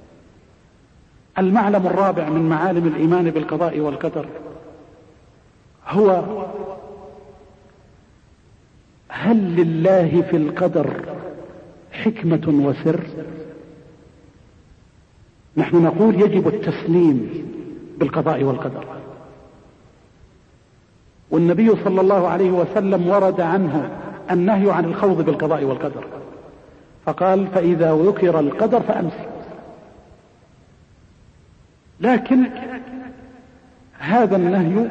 المعلم الرابع من معالم الإيمان بالقضاء والقدر هو هل لله في القدر حكمة وسر؟ نحن نقول يجب التسليم بالقضاء والقدر، والنبي صلى الله عليه وسلم ورد عنه النهي عن الخوض بالقضاء والقدر، فقال فإذا ذكر القدر فأمسك. لكن هذا النهي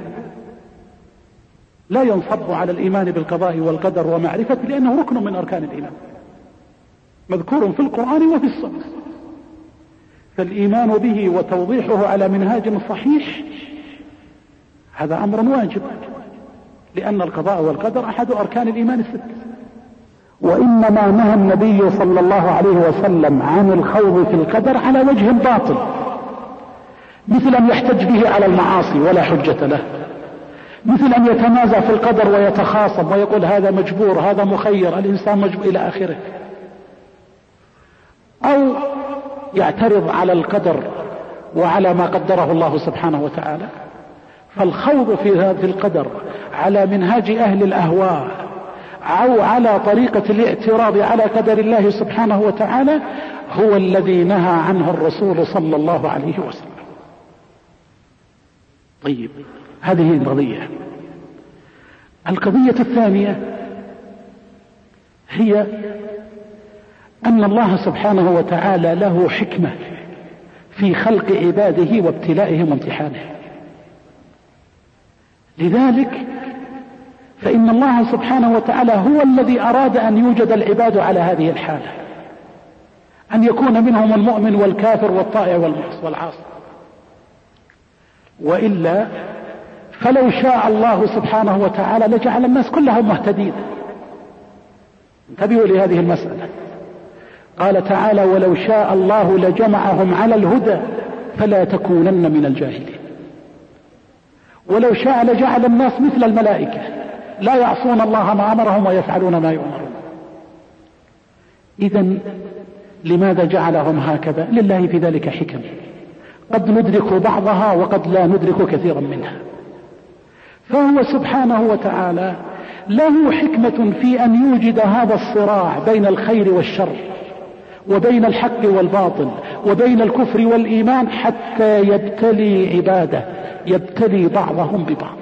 لا ينصب على الإيمان بالقضاء والقدر ومعرفة، لأنه ركن من أركان الإيمان مذكور في القرآن وفي السنة. فالإيمان به وتوضيحه على منهاج صحيح هذا أمر واجب، لأن القضاء والقدر أحد أركان الإيمان الستة. وإنما نهى النبي صلى الله عليه وسلم عن الخوض في القدر على وجه باطل، مثل أن يحتج به على المعاصي ولا حجة له، مثل أن يتنازع في القدر ويتخاصم ويقول هذا مجبور، هذا مخير، الإنسان مجبور إلى آخره، أو يعترض على القدر وعلى ما قدره الله سبحانه وتعالى. فالخوض في القدر على منهاج أهل الأهواء أو على طريقة الاعتراض على قدر الله سبحانه وتعالى هو الذي نهى عنه الرسول صلى الله عليه وسلم. طيب، هذه القضية. القضية الثانية هي أن الله سبحانه وتعالى له حكمة في خلق عباده وابتلائهم وامتحانهم. لذلك فإن الله سبحانه وتعالى هو الذي أراد أن يوجد العباد على هذه الحالة، أن يكون منهم المؤمن والكافر والطائع والعاصي. وإلا فلو شاء الله سبحانه وتعالى لجعل الناس كلهم مهتدين. انتبهوا لهذه المسألة. قال تعالى ولو شاء الله لجمعهم على الهدى فلا تكونن من الجاهلين. ولو شاء لجعل الناس مثل الملائكة لا يعصون الله ما أمرهم ويفعلون ما يؤمرون. إذن لماذا جعلهم هكذا؟ لله في ذلك حكم، قد ندرك بعضها وقد لا ندرك كثيرا منها. فهو سبحانه وتعالى له حكمة في أن يوجد هذا الصراع بين الخير والشر، وبين الحق والباطل، وبين الكفر والإيمان، حتى يبتلي عباده، يبتلي بعضهم ببعض.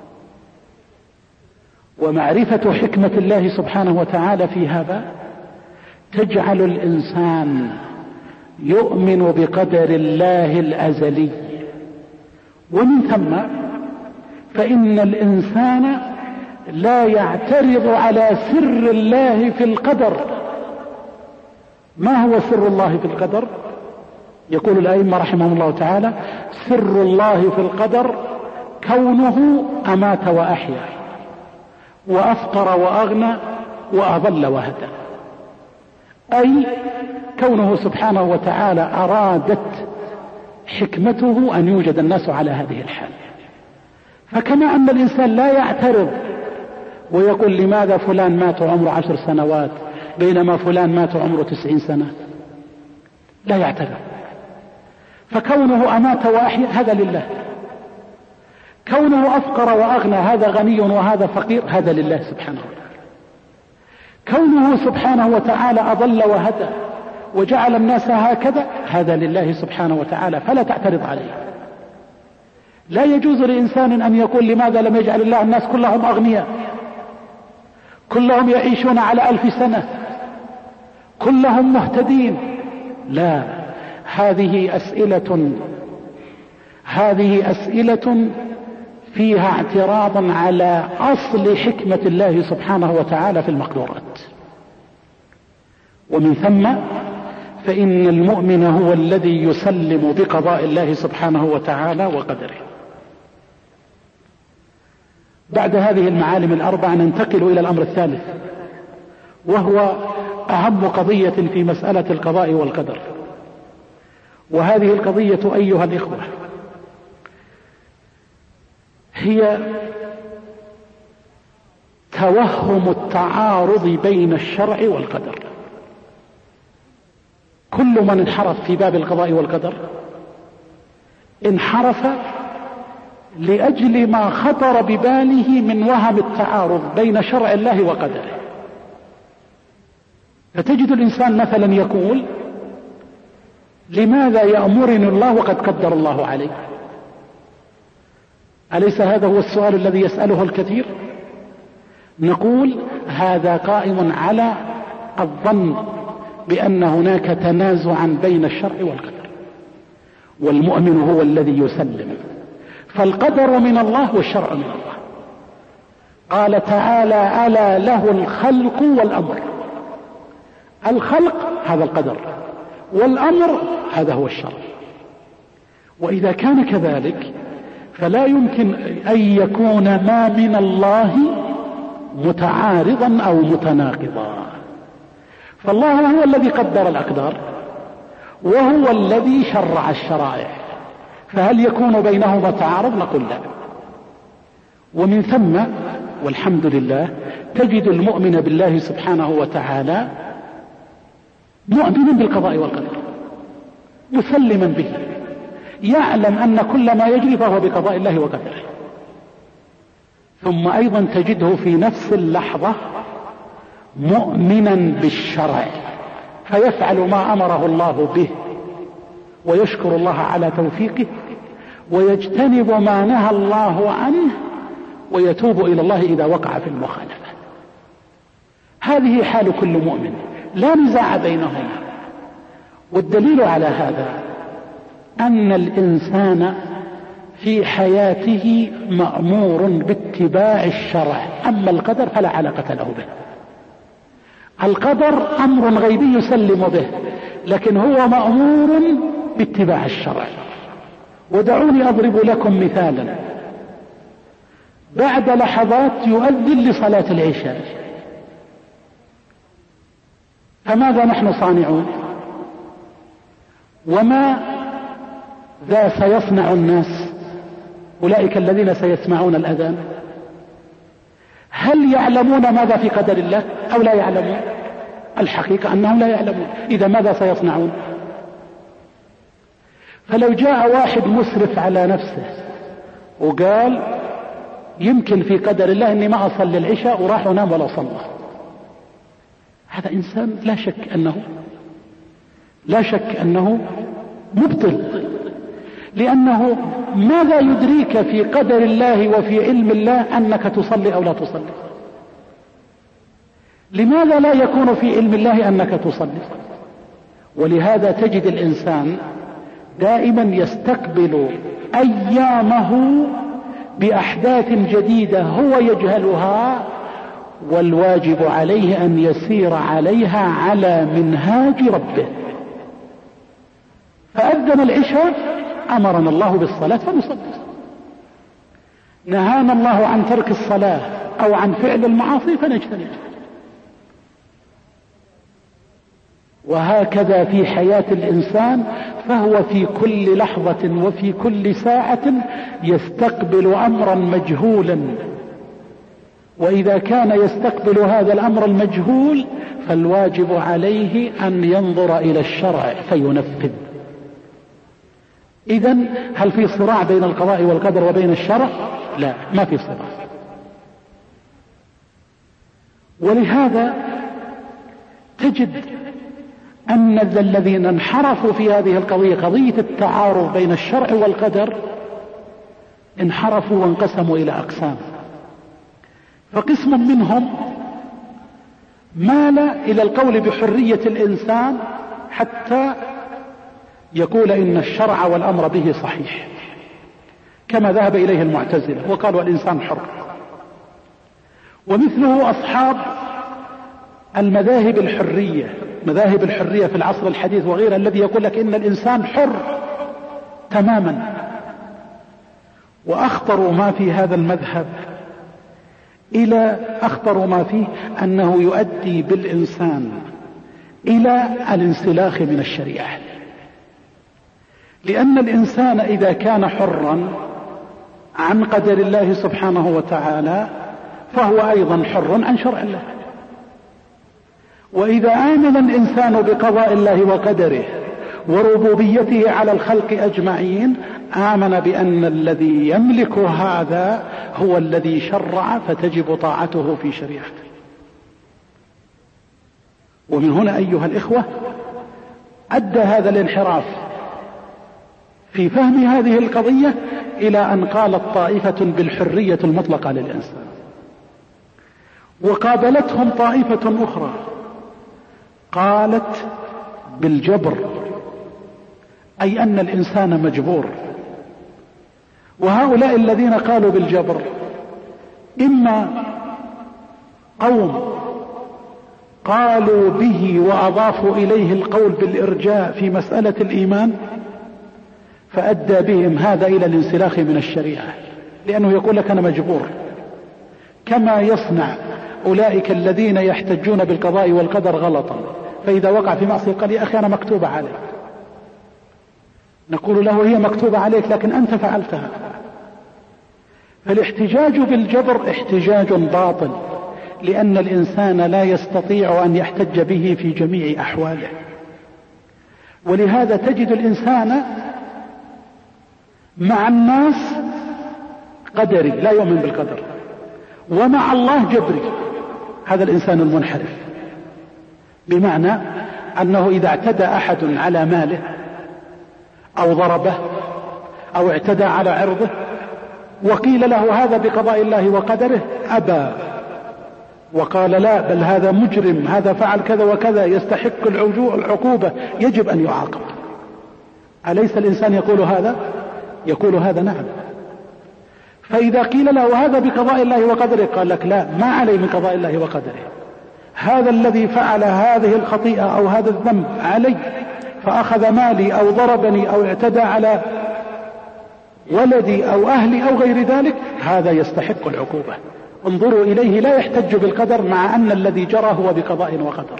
ومعرفة حكمة الله سبحانه وتعالى في هذا تجعل الإنسان يؤمن بقدر الله الأزلي، ومن ثم فإن الإنسان لا يعترض على سر الله في القدر. ما هو سر الله في القدر؟ يقول الأئمة رحمهم الله تعالى سر الله في القدر كونه أمات وأحيا وأفقر وأغنى وأضل وهدى، أي كونه سبحانه وتعالى أرادت حكمته أن يوجد الناس على هذه الحال. فكما أن الإنسان لا يعترض ويقول لماذا فلان مات عمره 10 سنوات بينما فلان مات عمره 90 سنة، لا يعترض. فكونه أمات وأحيا هذا لله، كونه أفقر وأغنى هذا غني وهذا فقير هذا لله سبحانه وتعالى، كونه سبحانه وتعالى أضل وهدى وجعل الناس هكذا هذا لله سبحانه وتعالى، فلا تعترض عليه. لا يجوز لإنسان أن يقول لماذا لم يجعل الله الناس كلهم أغنياء كلهم يعيشون على 1000 سنة، كلهم مهتدين. لا، هذه أسئلة فيها اعتراض على أصل حكمة الله سبحانه وتعالى في المقدورات. ومن ثم فإن المؤمن هو الذي يسلم بقضاء الله سبحانه وتعالى وقدره. بعد هذه المعالم الأربع ننتقل إلى الأمر الثالث، وهو أهم قضية في مسألة القضاء والقدر. وهذه القضية أيها الإخوة هي توهم التعارض بين الشرع والقدر. كل من انحرف في باب القضاء والقدر انحرف لأجل ما خطر بباله من وهم التعارض بين شرع الله وقدره. فتجد الإنسان مثلا يقول: لماذا يأمرني الله وقد قدر الله عليه؟ أليس هذا هو السؤال الذي يسأله الكثير؟ نقول: هذا قائم على الظن بأن هناك تنازعا بين الشرع والقدر، والمؤمن هو الذي يسلم، فالقدر من الله والشرع من الله. قال تعالى: ألا له الخلق والأمر. الخلق هذا القدر، والأمر هذا هو الشرع. وإذا كان كذلك فلا يمكن أن يكون ما من الله متعارضا أو متناقضا. فالله هو الذي قدر الأقدار، وهو الذي شرع الشرائع، فهل يكون بينهما تعارض؟ نقول لا. ومن ثم والحمد لله تجد المؤمن بالله سبحانه وتعالى مؤمنا بالقضاء والقدر، مسلما به، يعلم أن كل ما يجري فهو بقضاء الله وقدره. ثم أيضا تجده في نفس اللحظة مؤمنا بالشرع، فيفعل ما أمره الله به، ويشكر الله على توفيقه، ويجتنب ما نهى الله عنه، ويتوب إلى الله إذا وقع في المخالفة. هذه حال كل مؤمن، لا نزاع بينهما. والدليل على هذا أن الإنسان في حياته مأمور باتباع الشرع، أما القدر فلا علاقة له به. القدر أمر غيبي يسلم به، لكن هو مأمور باتباع الشرع. ودعوني أضرب لكم مثالا. بعد لحظات يؤذن لصلاة العشاء، فماذا نحن صانعون؟ وما ذا سيصنع الناس أولئك الذين سيسمعون الأذان؟ هل يعلمون ماذا في قدر الله أو لا يعلمون؟ الحقيقة أنهم لا يعلمون. إذا ماذا سيصنعون؟ فلو جاء واحد مسرف على نفسه وقال: يمكن في قدر الله أني ما أصلي العشاء، وراح ونام ولا صلى، هذا إنسان لا شك أنه مبطل. لأنه ماذا يدريك في قدر الله وفي علم الله أنك تصلي أو لا تصلي؟ لماذا لا يكون في علم الله أنك تصلي؟ ولهذا تجد الإنسان دائما يستقبل أيامه بأحداث جديدة هو يجهلها، والواجب عليه أن يسير عليها على منهاج ربه. فأذن العشاء، أمرنا الله بالصلاة فنصلي. نهانا الله عن ترك الصلاة أو عن فعل المعاصي فنجتنب. وهكذا في حياة الإنسان، فهو في كل لحظة وفي كل ساعة يستقبل أمرا مجهولا، وإذا كان يستقبل هذا الأمر المجهول فالواجب عليه أن ينظر إلى الشرع فينفذ. إذن هل في صراع بين القضاء والقدر وبين الشرع؟ لا، ما في صراع. ولهذا تجد أن الذين انحرفوا في هذه القضية، قضية التعارض بين الشرع والقدر، انحرفوا وانقسموا إلى أقسام. فقسم منهم مال إلى القول بحرية الإنسان حتى يقول إن الشرع والأمر به صحيح، كما ذهب إليه المعتزلة وقالوا الإنسان حر. ومثله أصحاب المذاهب الحرية، مذاهب الحرية في العصر الحديث وغيرها، الذي يقول لك إن الإنسان حر تماما. وأخطر ما في هذا المذهب أخطر ما فيه أنه يؤدي بالإنسان إلى الانسلاخ من الشريعة، لأن الإنسان إذا كان حرا عن قدر الله سبحانه وتعالى فهو أيضا حر عن شرع الله. وإذا آمن الإنسان بقضاء الله وقدره وربوبيته على الخلق أجمعين، آمن بأن الذي يملك هذا هو الذي شرع، فتجب طاعته في شريعته. ومن هنا أيها الإخوة أدى هذا الانحراف في فهم هذه القضية إلى أن قالت طائفة بالحرية المطلقة للإنسان، وقابلتهم طائفة أخرى قالت بالجبر، أي أن الإنسان مجبور. وهؤلاء الذين قالوا بالجبر إما قوم قالوا به وأضافوا إليه القول بالإرجاء في مسألة الإيمان، فأدى بهم هذا إلى الانسلاخ من الشريعة، لأنه يقول لك أنا مجبور، كما يصنع أولئك الذين يحتجون بالقضاء والقدر غلطا، فإذا وقع في معصية قال يا أخي أنا مكتوبة عليك، نقول له هي مكتوبة عليك لكن أنت فعلتها. فالاحتجاج بالجبر احتجاج باطل، لأن الإنسان لا يستطيع أن يحتج به في جميع أحواله. ولهذا تجد الإنسان مع الناس قدري لا يؤمن بالقدر، ومع الله جبري، هذا الإنسان المنحرف. بمعنى أنه إذا اعتدى أحد على ماله أو ضربه أو اعتدى على عرضه وقيل له هذا بقضاء الله وقدره أبى وقال لا، بل هذا مجرم، هذا فعل كذا وكذا يستحق العقوبة، يجب أن يعاقب. أليس الإنسان يقول هذا؟ يقول هذا نعم. فإذا قيل له هذا بقضاء الله وقدره قال لك لا، ما عليه من قضاء الله وقدره، هذا الذي فعل هذه الخطيئة أو هذا الذنب علي، فأخذ مالي أو ضربني أو اعتدى على ولدي أو أهلي أو غير ذلك، هذا يستحق العقوبة. انظروا إليه لا يحتج بالقدر، مع أن الذي جرى هو بقضاء وقدر.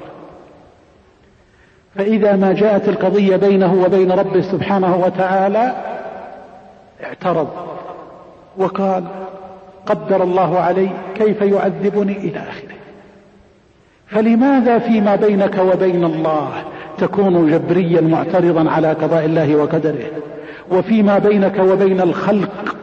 فإذا ما جاءت القضية بينه وبين ربه سبحانه وتعالى اعترض وقال قدر الله علي كيف يعذبني إلى آخره. فلماذا فيما بينك وبين الله تكون جبريا معترضا على قضاء الله وقدره، وفيما بينك وبين الخلق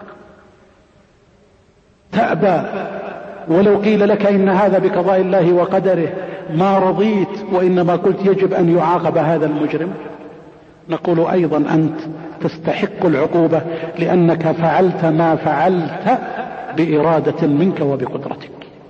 تأبى ولو قيل لك إن هذا بقضاء الله وقدره ما رضيت، وإنما قلت يجب أن يعاقب هذا المجرم؟ نقول أيضا أنت تستحق العقوبة، لأنك فعلت ما فعلت بإرادة منك وبقدرتك.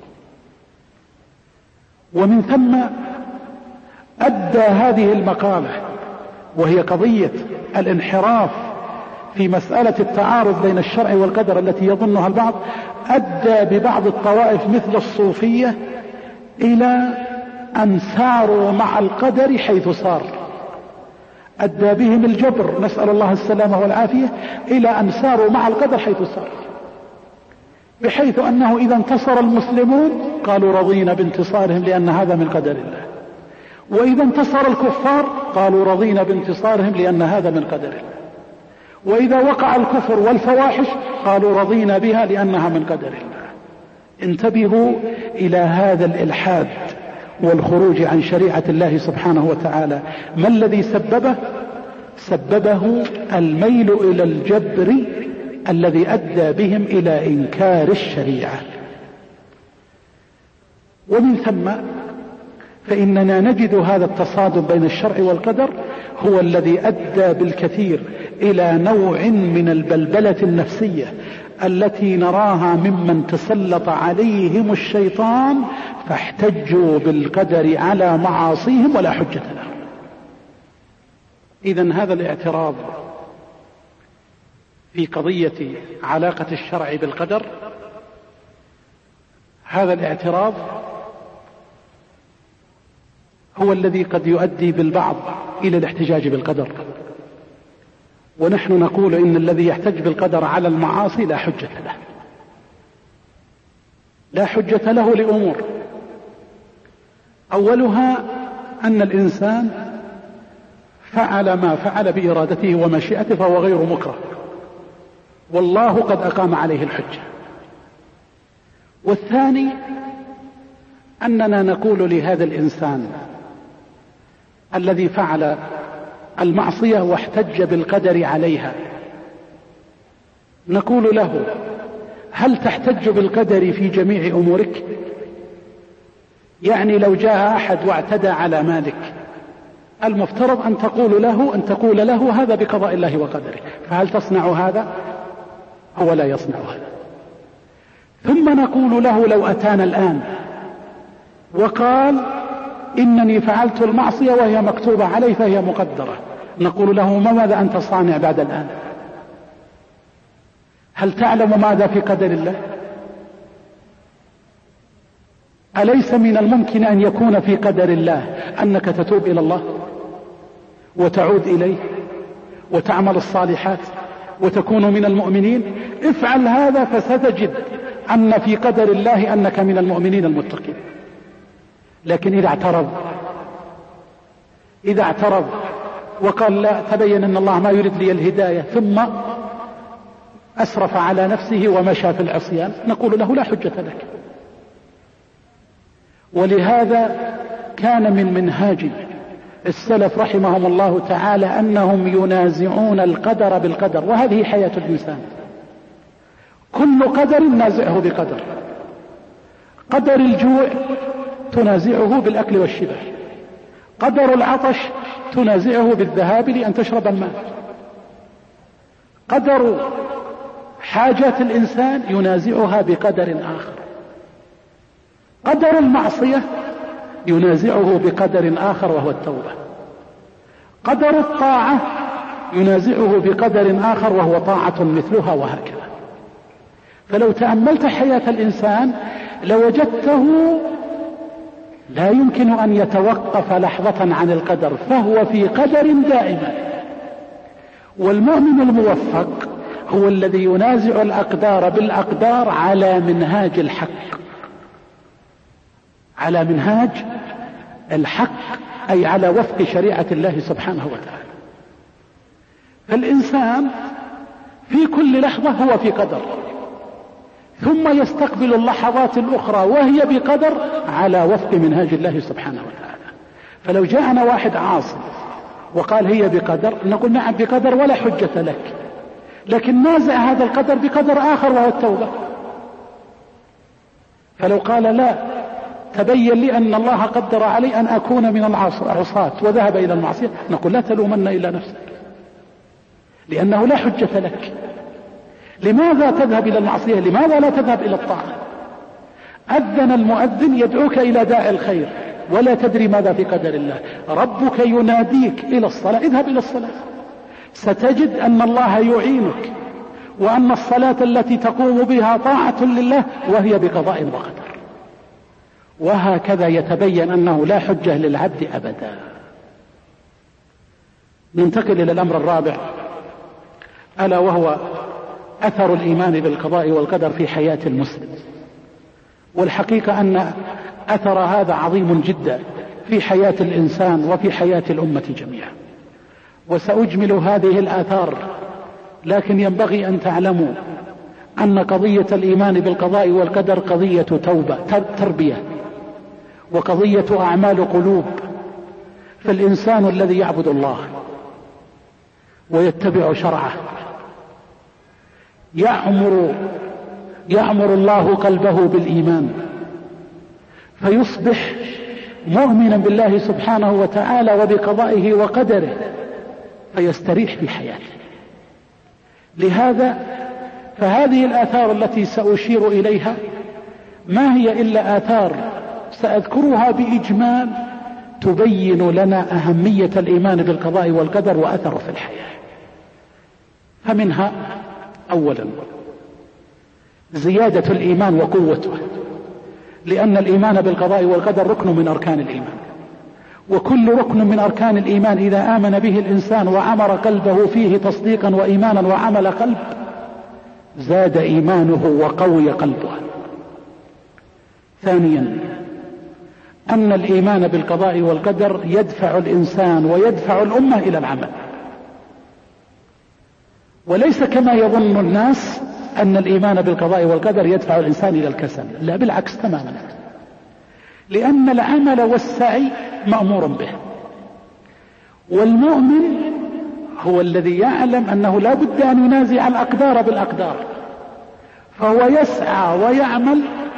ومن ثم أدى هذه المقالة، وهي قضية الانحراف في مسألة التعارض بين الشرع والقدر التي يظنها البعض، أدى ببعض الطوائف مثل الصوفية إلى أن ساروا مع القدر حيث صار. أدى بهم الجبر، نسأل الله السلامة والعافية، إلى أن ساروا مع القدر حيث صار، بحيث أنه إذا انتصر المسلمون قالوا رضينا بانتصارهم لأن هذا من قدر الله، وإذا انتصر الكفار قالوا رضينا بانتصارهم لأن هذا من قدر الله، وإذا وقع الكفر والفواحش قالوا رضينا بها لأنها من قدر الله. انتبهوا إلى هذا الإلحاد والخروج عن شريعة الله سبحانه وتعالى. ما الذي سببه؟ سببه الميل إلى الجبر الذي أدى بهم إلى إنكار الشريعة. ومن ثم فإننا نجد هذا التصادم بين الشرع والقدر هو الذي أدى بالكثير إلى نوع من البلبلة النفسية التي نراها ممن تسلط عليهم الشيطان فاحتجوا بالقدر على معاصيهم ولا حجة لهم. إذن هذا الاعتراض في قضية علاقة الشرع بالقدر، هذا الاعتراض هو الذي قد يؤدي بالبعض إلى الاحتجاج بالقدر، ونحن نقول إن الذي يحتج بالقدر على المعاصي لا حجة له، لا حجة له لأمور. أولها أن الإنسان فعل ما فعل بإرادته ومشيئته فهو غير مكره، والله قد أقام عليه الحجة. والثاني أننا نقول لهذا الإنسان الذي فعل المعصية واحتج بالقدر عليها، نقول له: هل تحتج بالقدر في جميع أمورك؟ يعني لو جاء أحد واعتدى على مالك، المفترض أن تقول له هذا بقضاء الله وقدره، فهل تصنع هذا؟ هو لا يصنع هذا. ثم نقول له: لو أتانا الآن وقال: إنني فعلت المعصية وهي مكتوبة علي فهي مقدرة، نقول له: ماذا أنت صانع بعد الآن؟ هل تعلم ماذا في قدر الله؟ أليس من الممكن أن يكون في قدر الله أنك تتوب إلى الله وتعود إليه وتعمل الصالحات وتكون من المؤمنين؟ افعل هذا فستجد أن في قدر الله أنك من المؤمنين المتقين. لكن إذا اعترض وقال: لا، تبين أن الله ما يريد لي الهداية، ثم أسرف على نفسه ومشى في العصيان، نقول له: لا حجة لك. ولهذا كان من منهاج السلف رحمهم الله تعالى أنهم ينازعون القدر بالقدر، وهذه حياة الإنسان. كل قدر نازعه بقدر. قدر الجوع تنازعه بالأكل والشبع، قدر العطش تنازعه بالذهاب لأن تشرب الماء، قدر حاجات الإنسان ينازعها بقدر آخر، قدر المعصية ينازعه بقدر آخر وهو التوبة، قدر الطاعة ينازعه بقدر آخر وهو طاعة مثلها، وهكذا. فلو تأملت حياة الإنسان لوجدته لا يمكن أن يتوقف لحظة عن القدر، فهو في قدر دائما. والمؤمن الموفق هو الذي ينازع الأقدار بالأقدار على منهاج الحق، على منهاج الحق، أي على وفق شريعة الله سبحانه وتعالى. فالإنسان في كل لحظة هو في قدر، ثم يستقبل اللحظات الأخرى وهي بقدر على وفق منهاج الله سبحانه وتعالى. فلو جاءنا واحد عاصي وقال هي بقدر، نقول: نعم بقدر ولا حجة لك، لكن نازع هذا القدر بقدر آخر وهو التوبة. فلو قال: لا، تبين لي أن الله قدر علي أن أكون من العصاة وذهب إلى المعصية، نقول: لا تلومن إلا نفسك، لأنه لا حجة لك. لماذا تذهب إلى المعصية؟ لماذا لا تذهب إلى الطاعة؟ أذن المؤذن يدعوك إلى داعي الخير، ولا تدري ماذا في قدر الله. ربك يناديك إلى الصلاة، اذهب إلى الصلاة، ستجد أن الله يعينك، وأن الصلاة التي تقوم بها طاعة لله وهي بقضاء وقدر. وهكذا يتبين أنه لا حجة للعبد أبدا. ننتقل إلى الأمر الرابع، ألا وهو أثر الإيمان بالقضاء والقدر في حياة المسلم. والحقيقة أن أثر هذا عظيم جدا في حياة الإنسان وفي حياة الأمة جميعا، وسأجمل هذه الآثار. لكن ينبغي أن تعلموا أن قضية الإيمان بالقضاء والقدر قضية توبة، تربية، وقضية أعمال قلوب. فالإنسان الذي يعبد الله ويتبع شرعه يعمر الله قلبه بالإيمان، فيصبح مؤمنا بالله سبحانه وتعالى وبقضائه وقدره، فيستريح في حياته. لهذا فهذه الآثار التي سأشير إليها ما هي إلا آثار سأذكرها بإجمال تبين لنا أهمية الإيمان بالقضاء والقدر وأثره في الحياة. فمنها أولا زيادة الإيمان وقوته، لأن الإيمان بالقضاء والقدر ركن من أركان الإيمان، وكل ركن من أركان الإيمان إذا آمن به الإنسان وعمر قلبه فيه تصديقا وإيمانا وعمل قلب زاد إيمانه وقوي قلبه. ثانيا أن الإيمان بالقضاء والقدر يدفع الإنسان ويدفع الأمة إلى العمل، وليس كما يظن الناس أن الإيمان بالقضاء والقدر يدفع الإنسان إلى الكسل، لا بالعكس تماما، لأن العمل والسعي مأمور به، والمؤمن هو الذي يعلم أنه لا بد أن ينازع الأقدار بالأقدار، فهو يسعى ويعمل،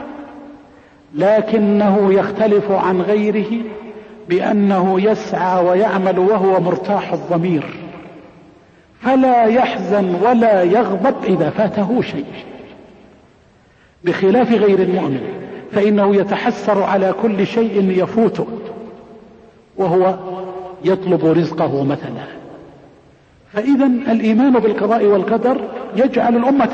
لكنه يختلف عن غيره بأنه يسعى ويعمل وهو مرتاح الضمير، فلا يحزن ولا يغضب إذا فاته شيء، بخلاف غير المؤمن فإنه يتحسر على كل شيء يفوته وهو يطلب رزقه مثلا. فإذا الإيمان بالقضاء والقدر يجعل الأمة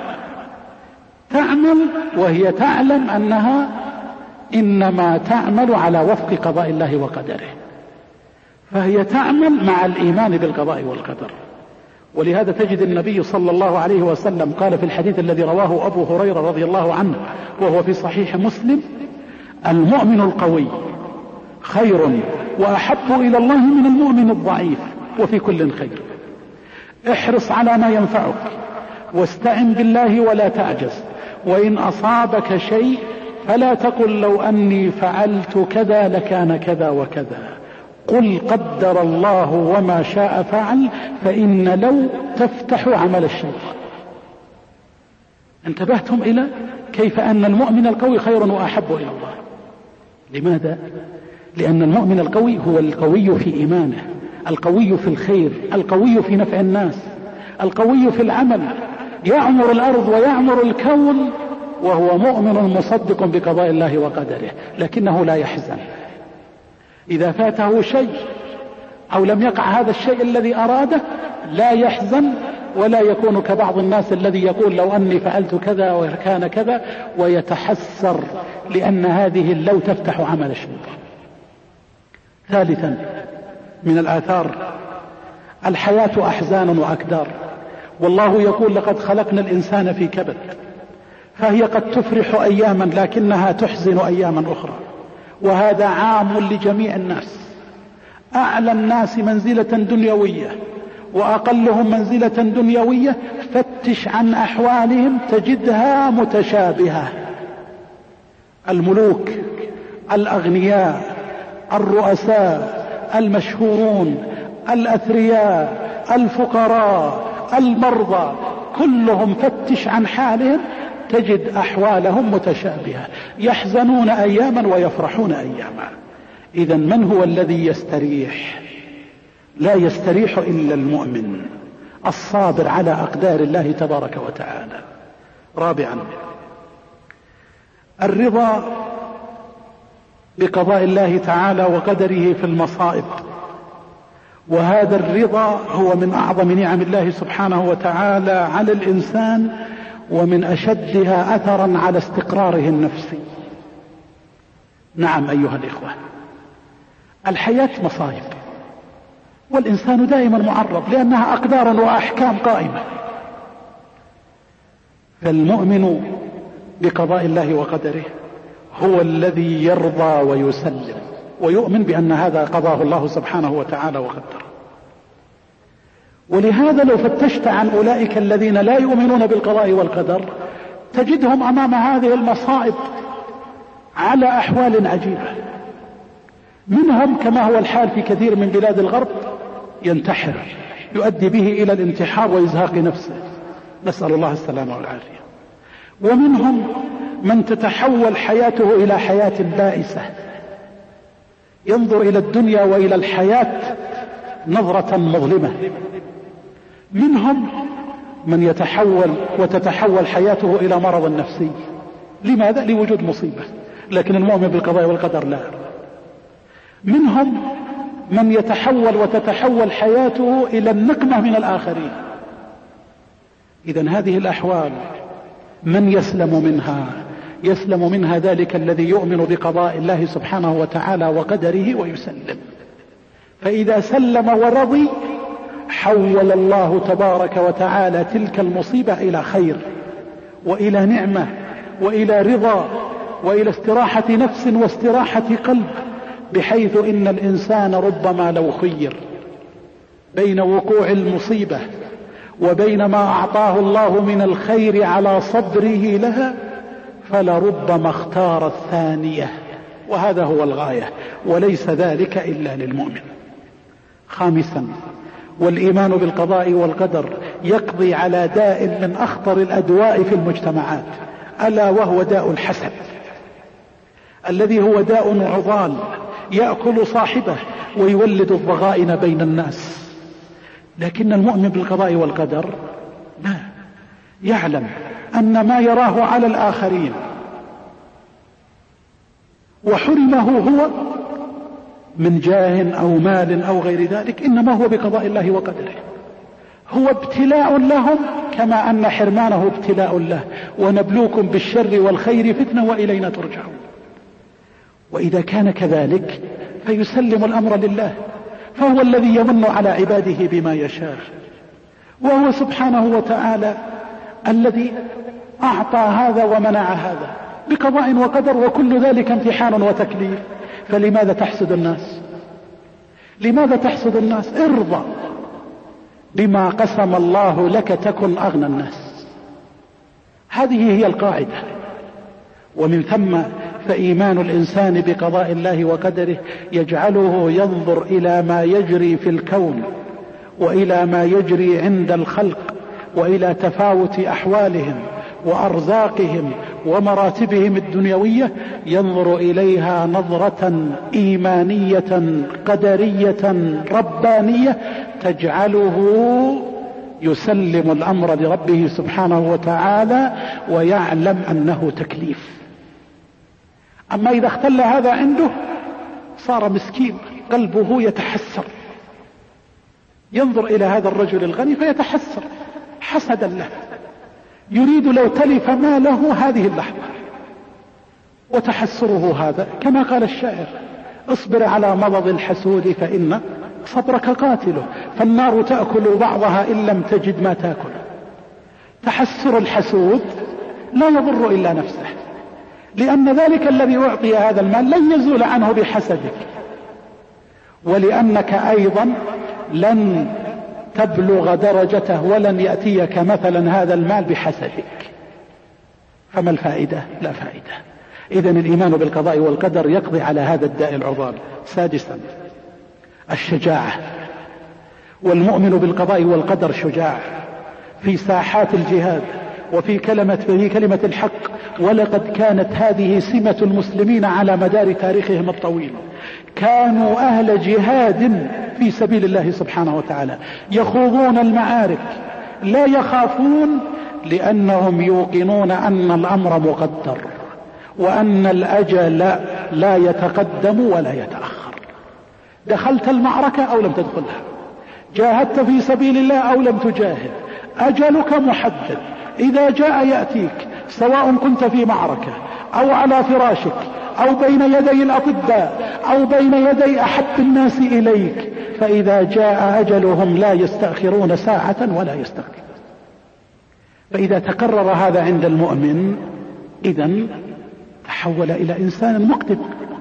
تعمل وهي تعلم أنها إنما تعمل على وفق قضاء الله وقدره، فهي تعمل مع الإيمان بالقضاء والقدر. ولهذا تجد النبي صلى الله عليه وسلم قال في الحديث الذي رواه أبو هريرة رضي الله عنه وهو في صحيح مسلم: المؤمن القوي خير وأحب إلى الله من المؤمن الضعيف، وفي كل خير. احرص على ما ينفعك واستعن بالله ولا تعجز، وإن أصابك شيء فلا تقل لو أني فعلت كذا لكان كذا وكذا، قل قدر الله وما شاء فعل، فإن لو تفتح عمل الشيطان. انتبهتم إلى كيف أن المؤمن القوي خير وأحب إلى الله؟ لماذا؟ لأن المؤمن القوي هو القوي في إيمانه، القوي في الخير، القوي في نفع الناس، القوي في العمل، يعمر الأرض ويعمر الكون وهو مؤمن مصدق بقضاء الله وقدره، لكنه لا يحزن إذا فاته شيء أو لم يقع هذا الشيء الذي أراده، لا يحزن ولا يكون كبعض الناس الذي يقول لو أني فعلت كذا وكان كذا، ويتحسر لأن هذه اللو تفتح عمل الشيطان. ثالثا من الآثار الحياة أحزان وأكدار، والله يقول: لقد خلقنا الإنسان في كبد، فهي قد تفرح أياما لكنها تحزن أياما أخرى، وهذا عام لجميع الناس، أعلى الناس منزلة دنيوية وأقلهم منزلة دنيوية، فتش عن أحوالهم تجدها متشابهة. الملوك، الأغنياء، الرؤساء، المشهورون، الأثرياء، الفقراء، المرضى، كلهم فتش عن حالهم تجد أحوالهم متشابهة، يحزنون أياما ويفرحون أياما. إذا من هو الذي يستريح؟ لا يستريح إلا المؤمن الصابر على أقدار الله تبارك وتعالى. رابعا الرضا بقضاء الله تعالى وقدره في المصائب، وهذا الرضا هو من أعظم نعم الله سبحانه وتعالى على الإنسان، ومن أشدها أثرا على استقراره النفسي. نعم أيها الإخوة، الحياة مصائب، والإنسان دائما معرض لأنها أقدار وأحكام قائمة، فالمؤمن بقضاء الله وقدره هو الذي يرضى ويسلم ويؤمن بأن هذا قضاه الله سبحانه وتعالى وقدره. ولهذا لو فتشت عن أولئك الذين لا يؤمنون بالقضاء والقدر تجدهم أمام هذه المصائب على أحوال عجيبة. منهم كما هو الحال في كثير من بلاد الغرب ينتحر، يؤدي به إلى الانتحار وإزهاق نفسه، نسأل الله السلامة والعافية. ومنهم من تتحول حياته إلى حياة بائسة، ينظر إلى الدنيا وإلى الحياة نظرة مظلمة. منهم من يتحول وتتحول حياته إلى مرض نفسي. لماذا؟ لوجود مصيبة. لكن المؤمن بالقضاء والقدر لا. منهم من يتحول وتتحول حياته إلى النقمة من الآخرين. إذن هذه الأحوال من يسلم منها؟ يسلم منها ذلك الذي يؤمن بقضاء الله سبحانه وتعالى وقدره ويسلم. فإذا سلم ورضي حول الله تبارك وتعالى تلك المصيبة إلى خير وإلى نعمة وإلى رضا وإلى استراحة نفس واستراحة قلب، بحيث إن الإنسان ربما لو خير بين وقوع المصيبة وبين ما أعطاه الله من الخير على صبره لها فلربما اختار الثانية، وهذا هو الغاية، وليس ذلك إلا للمؤمن. خامسا، والإيمان بالقضاء والقدر يقضي على داء من أخطر الأدواء في المجتمعات، ألا وهو داء الحسد، الذي هو داء عضال يأكل صاحبه ويولد الضغائن بين الناس. لكن المؤمن بالقضاء والقدر لا، يعلم أن ما يراه على الآخرين وحرمه هو من جاه أو مال أو غير ذلك إنما هو بقضاء الله وقدره، هو ابتلاء لهم كما أن حرمانه ابتلاء له. ونبلوكم بالشر والخير فتنة وإلينا ترجعون. وإذا كان كذلك فيسلم الأمر لله، فهو الذي يمن على عباده بما يشاء، وهو سبحانه وتعالى الذي أعطى هذا ومنع هذا بقضاء وقدر، وكل ذلك امتحان وتكليف. فلماذا تحسد الناس؟ لماذا تحسد الناس؟ ارضى بما قسم الله لك تكن أغنى الناس. هذه هي القاعدة. ومن ثم فإيمان الإنسان بقضاء الله وقدره يجعله ينظر إلى ما يجري في الكون وإلى ما يجري عند الخلق وإلى تفاوت أحوالهم وأرزاقهم ومراتبهم الدنيوية، ينظر إليها نظرة إيمانية قدرية ربانية تجعله يسلم الأمر لربه سبحانه وتعالى ويعلم أنه تكليف. أما إذا اختل هذا عنده صار مسكين، قلبه يتحسر، ينظر إلى هذا الرجل الغني فيتحسر حسدا له، يريد لو تلف ماله هذه اللحظة. وتحسره هذا كما قال الشاعر: اصبر على مضض الحسود فإن صبرك قاتله، فالنار تأكل بعضها إن لم تجد ما تأكل. تحسر الحسود لا يضر إلا نفسه، لأن ذلك الذي أعطي هذا المال لن يزول عنه بحسدك، ولأنك أيضا لن تبلغ درجته ولن يأتيك مثلا هذا المال بحسدك. فما الفائدة؟ لا فائدة. إذن الإيمان بالقضاء والقدر يقضي على هذا الداء العضال. سادسا، الشجاعة. والمؤمن بالقضاء والقدر شجاع في ساحات الجهاد وفي كلمة الحق. ولقد كانت هذه سمة المسلمين على مدار تاريخهم الطويل، كانوا أهل جهاد في سبيل الله سبحانه وتعالى، يخوضون المعارك لا يخافون، لأنهم يوقنون أن الأمر مقدر وأن الأجل لا يتقدم ولا يتأخر. دخلت المعركة أو لم تدخلها، جاهدت في سبيل الله أو لم تجاهد، أجلك محدد، إذا جاء يأتيك، سواء كنت في معركة أو على فراشك أو بين يدي الأطباء أو بين يدي أحب الناس إليك، فإذا جاء أجلهم لا يستأخرون ساعة ولا يستقدمون. فإذا تقرر هذا عند المؤمن إذن تحول إلى إنسان مقدم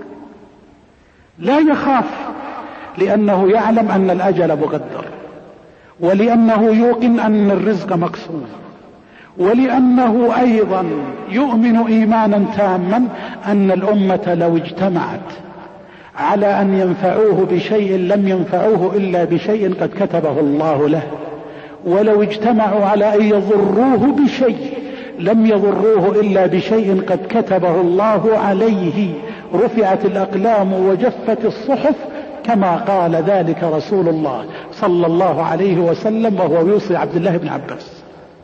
لا يخاف، لأنه يعلم أن الأجل مقدر، ولأنه يوقن أن الرزق مقسوم، ولأنه أيضا يؤمن إيمانا تاما أن الأمة لو اجتمعت على أن ينفعوه بشيء لم ينفعوه إلا بشيء قد كتبه الله له، ولو اجتمعوا على أن يضروه بشيء لم يضروه إلا بشيء قد كتبه الله عليه. رفعت الأقلام وجفت الصحف، كما قال ذلك رسول الله صلى الله عليه وسلم وهو يوصي عبد الله بن عباس.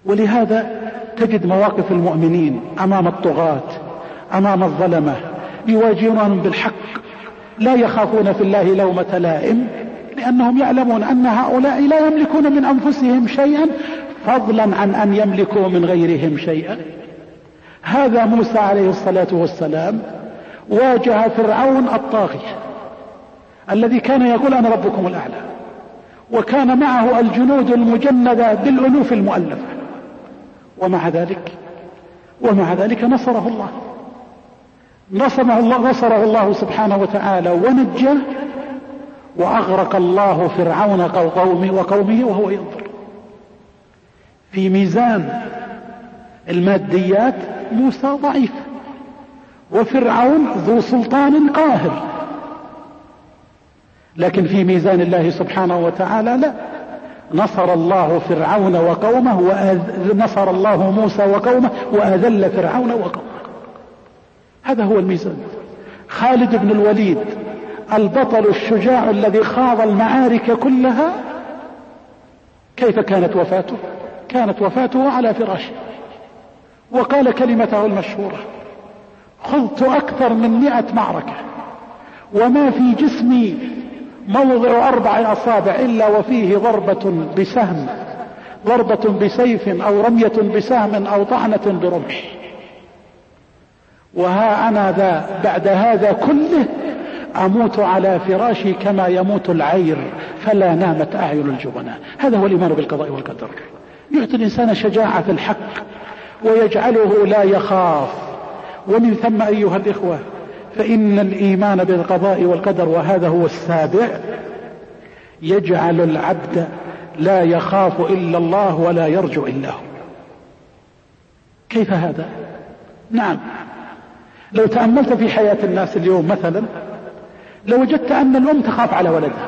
ولهذا تجد مواقف المؤمنين أمام الطغاة أمام الظلمة يواجهونهم بالحق، لا يخافون في الله لومة لائم، لأنهم يعلمون أن هؤلاء لا يملكون من أنفسهم شيئا فضلا عن أن يملكوا من غيرهم شيئا. هذا موسى عليه الصلاة والسلام واجه فرعون الطاغي الذي كان يقول أنا ربكم الأعلى، وكان معه الجنود المجندة بالألوف المؤلفة، ومع ذلك نصره الله سبحانه وتعالى ونجاه، وأغرق الله فرعون وقومه وهو ينظر. في ميزان الماديات موسى ضعيف، وفرعون ذو سلطان قاهر، لكن في ميزان الله سبحانه وتعالى لا، نصر الله فرعون وقومه ونصر الله موسى وقومه وأذل فرعون وقومه. هذا هو الميزان. خالد بن الوليد البطل الشجاع الذي خاض المعارك كلها، كيف كانت وفاته؟ كانت وفاته على فراشه، وقال كلمته المشهورة: خضت أكثر من 100 معركة وما في جسمي موضع 4 أصابع إلا وفيه ضربة بسهم، ضربة بسيف أو رمية بسهم أو طعنة برمح، وها أنا ذا بعد هذا كله أموت على فراشي كما يموت العير فلا نامت أعين الجبناء. هذا هو الإيمان بالقضاء والقدر، يعطي الإنسان شجاعة في الحق ويجعله لا يخاف. ومن ثم أيها الإخوة فإن الإيمان بالقضاء والقدر، وهذا هو السابع، يجعل العبد لا يخاف إلا الله ولا يرجو إلا هو. كيف هذا؟ نعم، لو تأملت في حياة الناس اليوم مثلا لوجدت أن الأم تخاف على ولدها،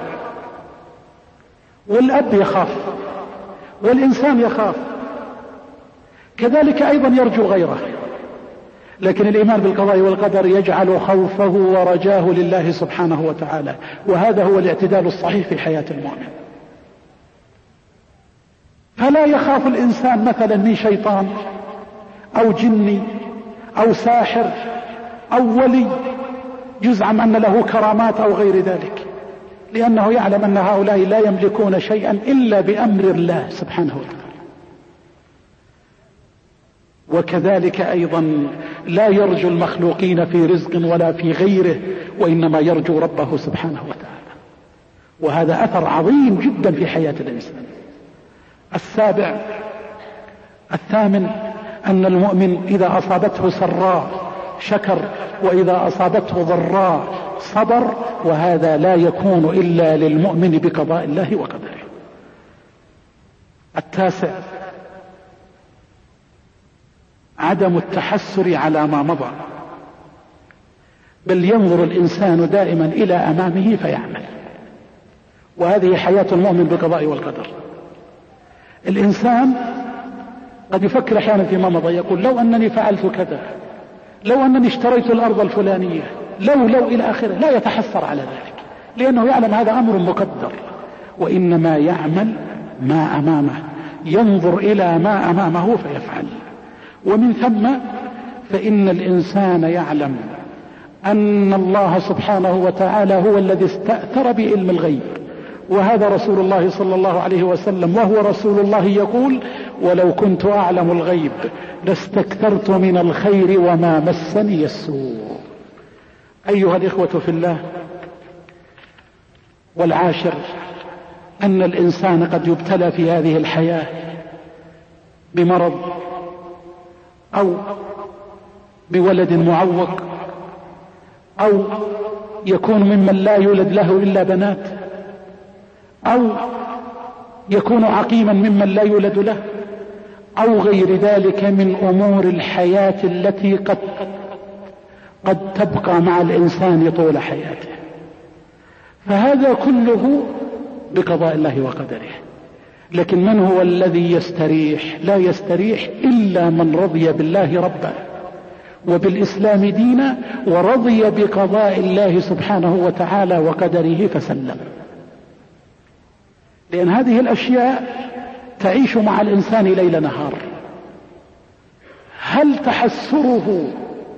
والأب يخاف، والإنسان يخاف، كذلك أيضا يرجو غيره. لكن الإيمان بالقضاء والقدر يجعل خوفه ورجاه لله سبحانه وتعالى، وهذا هو الاعتدال الصحيح في حياة المؤمن. فلا يخاف الإنسان مثلا من شيطان أو جني أو ساحر أو ولي يزعم أن له كرامات أو غير ذلك، لأنه يعلم أن هؤلاء لا يملكون شيئا إلا بأمر الله سبحانه وتعالى. وكذلك أيضا لا يرجو المخلوقين في رزق ولا في غيره، وإنما يرجو ربه سبحانه وتعالى، وهذا أثر عظيم جدا في حياة الإنسان. الثامن أن المؤمن إذا أصابته سراء شكر، وإذا أصابته ضراء صبر، وهذا لا يكون إلا للمؤمن بقضاء الله وقدره. 9 عدم التحسر على ما مضى، بل ينظر الإنسان دائما إلى أمامه فيعمل، وهذه حياة المؤمن بقضاء والقدر. الإنسان قد يفكر أحيانا فيما مضى، يقول لو أنني فعلت كذا، لو أنني اشتريت الأرض الفلانية، لو إلى آخره، لا يتحسر على ذلك، لأنه يعلم هذا أمر مقدر، وإنما يعمل ما أمامه، ينظر إلى ما أمامه فيفعل. ومن ثم فإن الإنسان يعلم أن الله سبحانه وتعالى هو الذي استأثر بعلم الغيب، وهذا رسول الله صلى الله عليه وسلم، وهو رسول الله يقول: ولو كنت أعلم الغيب لاستكثرت من الخير وما مسني السوء. أيها الإخوة في الله، والعاشر أن الإنسان قد يبتلى في هذه الحياة بمرض أو بولد معوق، أو يكون ممن لا يولد له إلا بنات، أو يكون عقيما ممن لا يولد له، أو غير ذلك من أمور الحياة التي قد تبقى مع الإنسان طول حياته. فهذا كله بقضاء الله وقدره. لكن من هو الذي يستريح؟ لا يستريح إلا من رضي بالله ربا وبالإسلام دينا، ورضي بقضاء الله سبحانه وتعالى وقدره فسلم. لأن هذه الأشياء تعيش مع الإنسان ليل نهار، هل تحسره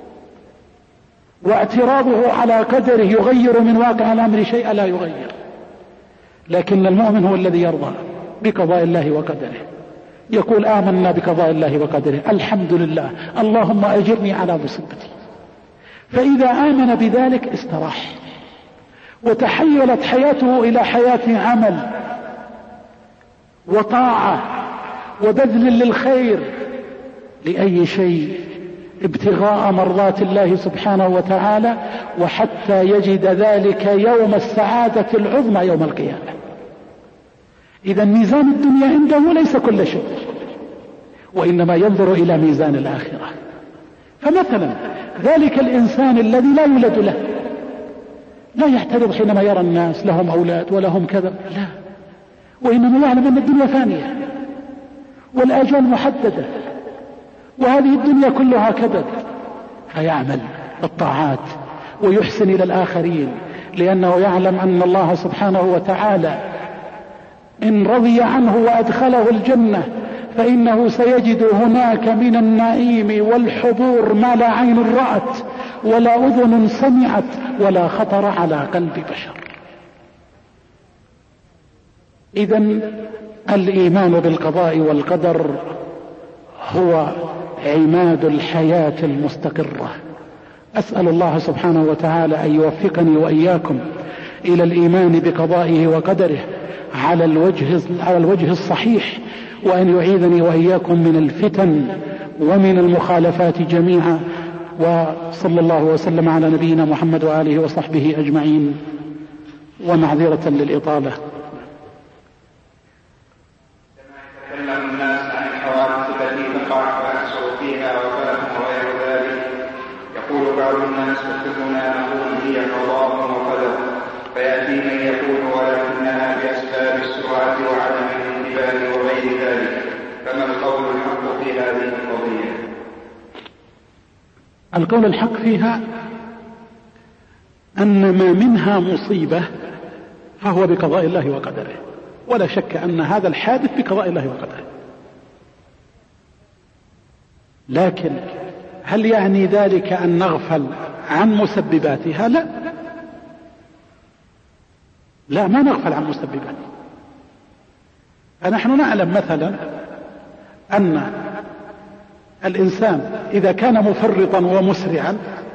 واعتراضه على قدره يغير من واقع الأمر شيئا؟ لا يغير. لكن المؤمن هو الذي يرضى بقضاء الله وقدره، يقول آمنا بقضاء الله وقدره، الحمد لله، اللهم أجرني على مصيبتي. فإذا آمن بذلك استراح، وتحولت حياته إلى حياة عمل وطاعة وبذل للخير، لأي شيء؟ ابتغاء مرضات الله سبحانه وتعالى، وحتى يجد ذلك يوم السعادة العظمى يوم القيامة. إذا ميزان الدنيا عنده ليس كل شيء، وإنما ينظر إلى ميزان الآخرة. فمثلا ذلك الإنسان الذي لا يولد له لا يعترض حينما يرى الناس لهم أولاد ولهم كذا، لا، وإنما يعلم أن الدنيا فانية والآجال محددة وهذه الدنيا كلها كبد، فيعمل الطاعات ويحسن إلى الآخرين، لأنه يعلم أن الله سبحانه وتعالى إن رضي عنه وأدخله الجنة فإنه سيجد هناك من النعيم والحبور ما لا عين رأت ولا أذن سمعت ولا خطر على قلب بشر. إذن الإيمان بالقضاء والقدر هو عماد الحياة المستقرة. أسأل الله سبحانه وتعالى أن يوفقني وإياكم إلى الإيمان بقضائه وقدره على الوجه الصحيح، وأن يعيذني وإياكم من الفتن ومن المخالفات جميعا. وصلى الله وسلم على نبينا محمد وآله وصحبه أجمعين، ومعذرة للإطالة. يتكلم الناس عن الحوادث التي تقع ويحصل فيها وفاة وغير ذلك، يقول بعض الناس وكلنا نقول هي قضاء وقدر، فيأتي من يقول ولكنها بأسباب السرعة وعدم الانتباه وغير ذلك، فما القول الحق في هذه القضية؟ القول الحق فيها أن ما منها مصيبة فهو بقضاء الله وقدره، ولا شك أن هذا الحادث بقضاء الله وقدره. لكن هل يعني ذلك أن نغفل عن مسبباتها؟ لا، ما نغفل عن مسبباتها. فنحن نعلم مثلا أن الإنسان إذا كان مفرطا ومسرعا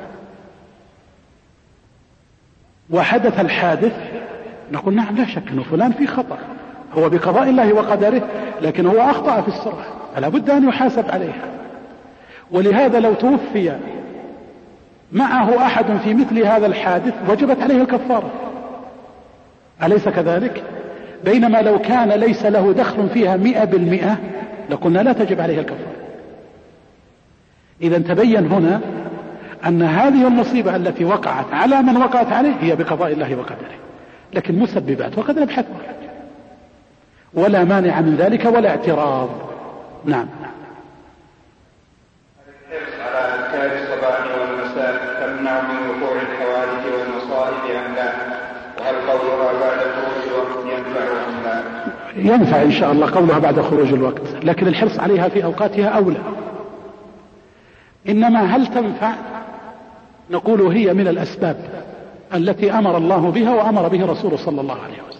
وحدث الحادث نقول نعم، لا شك أن فلان في خطأ، هو بقضاء الله وقدره، لكن هو أخطأ في السرعة فلا بد أن يحاسب عليها. ولهذا لو توفي معه أحد في مثل هذا الحادث وجبت عليه الكفارة، أليس كذلك؟ بينما لو كان ليس له دخل فيها 100% لقلنا لا تجب عليه الكفارة. إذا تبين هنا أن هذه المصيبة التي وقعت على من وقعت عليه هي بقضاء الله وقدره، لكن مسببات وقد نبحثها، ولا مانع من ذلك ولا اعتراض. نعم. الحرص على أذكار الصباح والمساء تمنع من وقوع الحوادث والمصائب أم لا؟ وهل قولها بعد خروج الوقت ينفع أم لا؟ ينفع إن شاء الله قولها بعد خروج الوقت، لكن الحرص عليها في أوقاتها أولى. إنما هل تنفع؟ نقول هي من الأسباب التي أمر الله بها وأمر به رسوله صلى الله عليه وسلم.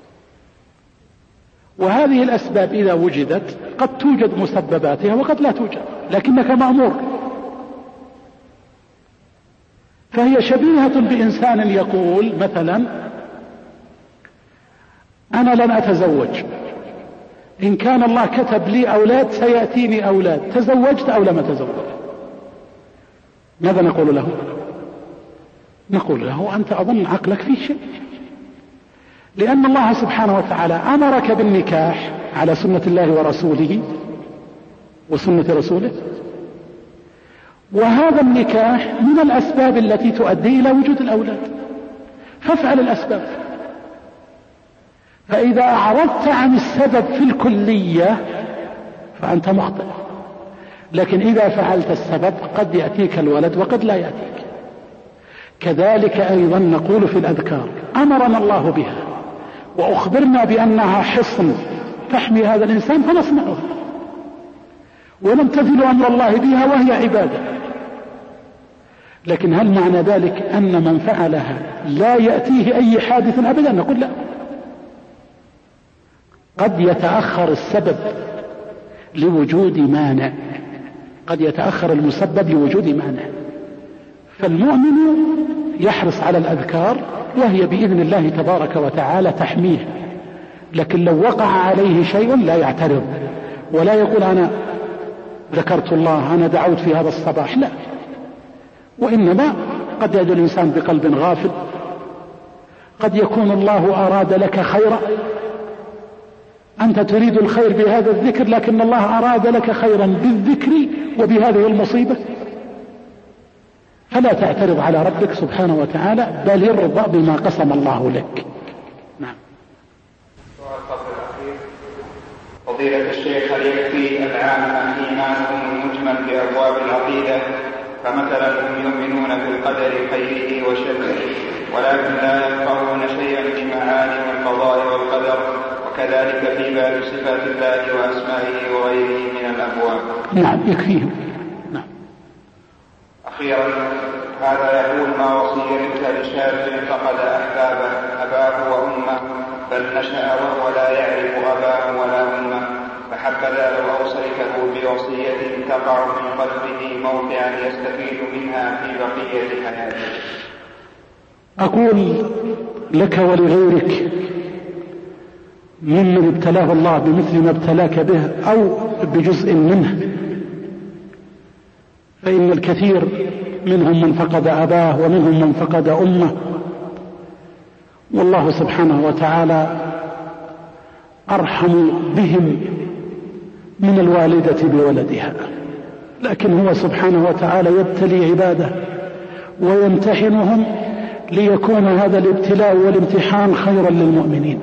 وهذه الأسباب إذا وجدت قد توجد مسبباتها وقد لا توجد، لكنك مأمور. فهي شبيهة بإنسان يقول مثلا أنا لن أتزوج، إن كان الله كتب لي أولاد سيأتيني أولاد، تزوجت أو لم أتزوج؟ ماذا نقول له؟ نقول له أنت أظن عقلك فيه شيء، لأن الله سبحانه وتعالى أمرك بالنكاح على سنة الله ورسوله وسنة رسوله، وهذا النكاح من الأسباب التي تؤدي إلى وجود الأولاد، فافعل الأسباب. فإذا أعرضت عن السبب في الكلية فأنت مخطئ، لكن إذا فعلت السبب قد يأتيك الولد وقد لا يأتيك. كذلك أيضا نقول في الأذكار أمرنا الله بها وأخبرنا بأنها حصن تحمي هذا الإنسان فنصنعها، ونمتثل أمر الله بها وهي عبادة. لكن هل معنى ذلك أن من فعلها لا يأتيه أي حادث أبدا؟ نقول لا. قد يتأخر السبب لوجود مانع، قد يتأخر المسبب لوجود مانع. فالمؤمن يحرص على الأذكار وهي بإذن الله تبارك وتعالى تحميه، لكن لو وقع عليه شيء لا يعترض ولا يقول أنا ذكرت الله، أنا دعوت في هذا الصباح، لا. وإنما قد يجد الإنسان بقلب غافل، قد يكون الله أراد لك خيرا، أنت تريد الخير بهذا الذكر لكن الله أراد لك خيرا بالذكر وبهذه المصيبة، فلا تعترض على ربك سبحانه وتعالى، بل ارضى بما قسم الله لك. نعم. الفصل الأخير: فضيلة الشيخ، هل يكفي العامة إيمانهم المجمل بأبواب العقيدة؟ فمثلا هم يؤمنون بالقدر خيره وشره ولكن لا يفقهون شيئا في معاني القضاء والقدر، وكذلك في باب صفات الله وأسمائه وغيره من الأبواب. نعم يكفيهم. نعم. أخيرا، هذا يقول: ما وصيتك لشاب فقد أحبابه أباه وأمه بل نشأ وهو لا يعرف أباه ولا أمه، فحبذا لو أوصيته بوصية تقع من قلبه موقعا يستفيد منها في بقية حياته. أقول لك ولغيرك ممن ابتلاه الله بمثل ما ابتلاك به أو بجزء منه، فإن الكثير منهم من فقد أباه ومنهم من فقد أمه، والله سبحانه وتعالى أرحم بهم من الوالدة بولدها، لكن هو سبحانه وتعالى يبتلي عباده ويمتحنهم ليكون هذا الابتلاء والامتحان خيرا للمؤمنين.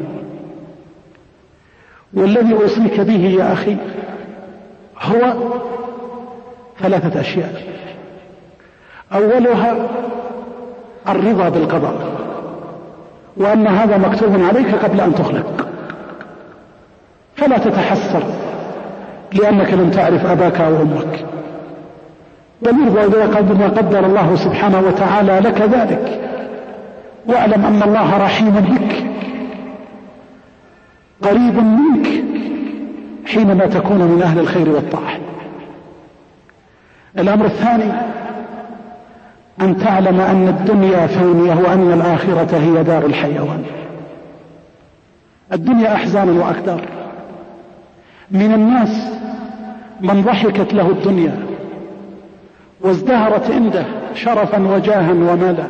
والذي أوصيك به يا أخي هو 3 أشياء: أولها الرضا بالقضاء، وأن هذا مكتوب عليك قبل أن تخلق، فلا تتحسر لأنك لم تعرف أباك أو أمك، بل ارضى بما قدر الله سبحانه وتعالى لك ذلك، واعلم أن الله رحيم بك قريب منك حينما تكون من أهل الخير والطاعة. الأمر الثاني أن تعلم أن الدنيا فانية وأن الآخرة هي دار الحيوان. الدنيا أحزان وأكدار، من الناس من ضحكت له الدنيا وازدهرت عنده شرفا وجاها ومالا،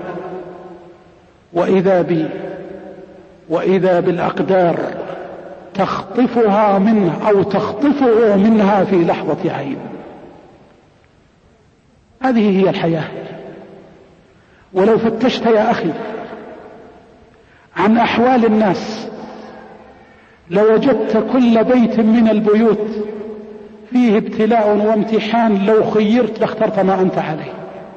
وإذا بالأقدار تخطفها منه أو تخطفه منها في لحظة عين. هذه هي الحياة. ولو فتشت يا أخي عن أحوال الناس لوجدت كل بيت من البيوت فيه ابتلاء وامتحان، لو خيرت لاخترت ما أنت عليه.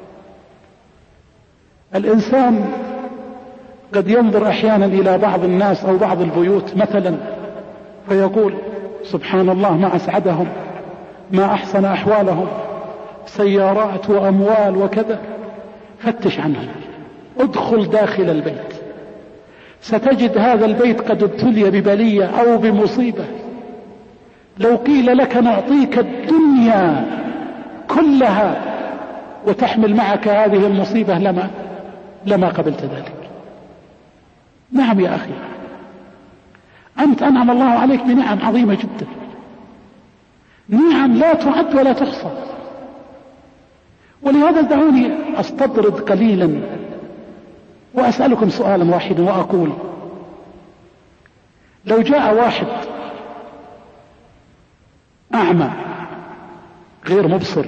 الإنسان قد ينظر أحيانا إلى بعض الناس أو بعض البيوت مثلا فيقول سبحان الله ما أسعدهم، ما أحسن أحوالهم، سيارات وأموال وكذا. فتش عنهم، ادخل داخل البيت ستجد هذا البيت قد ابتلي ببلية أو بمصيبة. لو قيل لك نعطيك الدنيا كلها وتحمل معك هذه المصيبة لما قبلت ذلك. نعم يا أخي، أنت أنعم الله عليك بنعم عظيمة جدا، نعم لا تعد ولا تحصى. ولهذا دعوني أستطرد قليلا وأسألكم سؤالا واحدا وأقول: لو جاء واحد أعمى غير مبصر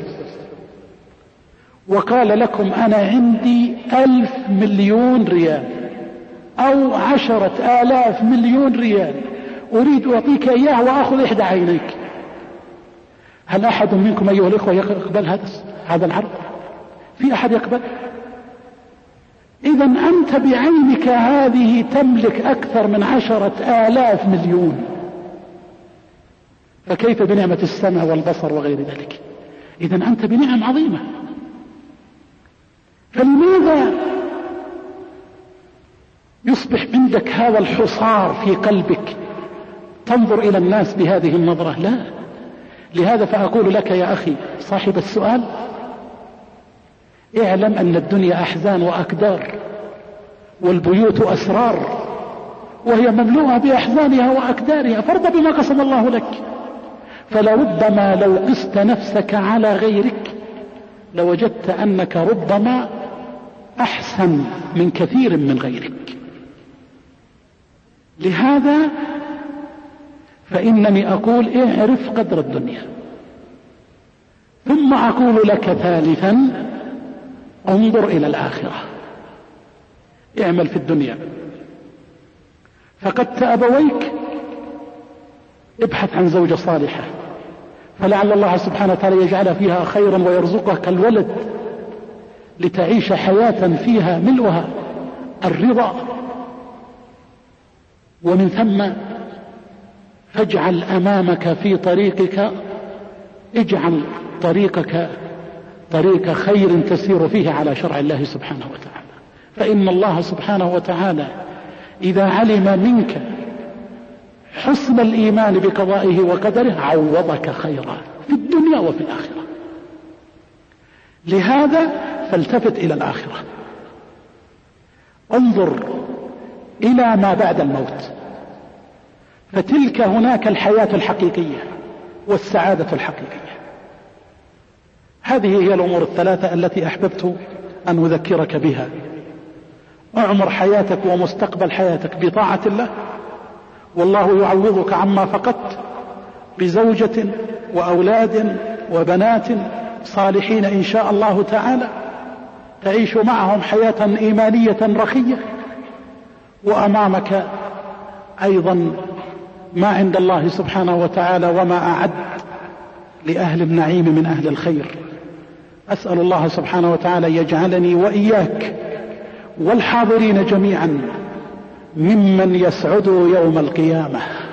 وقال لكم أنا عندي 1,000 مليون ريال أو 10,000 مليون ريال أريد أعطيك إياه وأخذ إحدى عينيك، هل أحد منكم أيها الإخوة يقبل هذا العرض؟ في أحد يقبل؟ إذا أنت بعينك هذه تملك أكثر من 10,000 مليون، فكيف بنعمة السمع والبصر وغير ذلك؟ إذن أنت بنعم عظيمة. فلماذا يصبح عندك هذا الحصار في قلبك تنظر إلى الناس بهذه النظرة؟ لا. لهذا فأقول لك يا أخي صاحب السؤال، اعلم أن الدنيا أحزان وأكدار، والبيوت أسرار، وهي مملوءة بأحزانها وأكدارها، فارض بما قسم الله لك. فلربما لو قست نفسك على غيرك لوجدت أنك ربما أحسن من كثير من غيرك. لهذا فإنني أقول اعرف قدر الدنيا. ثم أقول لك ثالثا انظر إلى الآخرة. اعمل في الدنيا فقدت أبويك، ابحث عن زوجة صالحة، فلعل الله سبحانه وتعالى يجعل فيها خيرا ويرزقك الولد لتعيش حياة فيها ملؤها الرضا. ومن ثم فاجعل أمامك في طريقك، اجعل طريقك طريق خير تسير فيه على شرع الله سبحانه وتعالى. فإن الله سبحانه وتعالى إذا علم منك حسن الإيمان بقضائه وقدره عوضك خيرا في الدنيا وفي الآخرة. لهذا فالتفت إلى الآخرة، انظر إلى ما بعد الموت، فتلك هناك الحياة الحقيقية والسعادة الحقيقية. هذه هي الأمور الثلاثة التي أحببت أن أذكرك بها. اعمر حياتك ومستقبل حياتك بطاعة الله، والله يعوضك عما فقدت بزوجة وأولاد وبنات صالحين إن شاء الله تعالى، تعيش معهم حياة إيمانية رخية. وأمامك أيضا ما عند الله سبحانه وتعالى وما أعد لأهل النعيم من أهل الخير. أسأل الله سبحانه وتعالى يجعلني وإياك والحاضرين جميعا ممن يسعدوا يوم القيامة.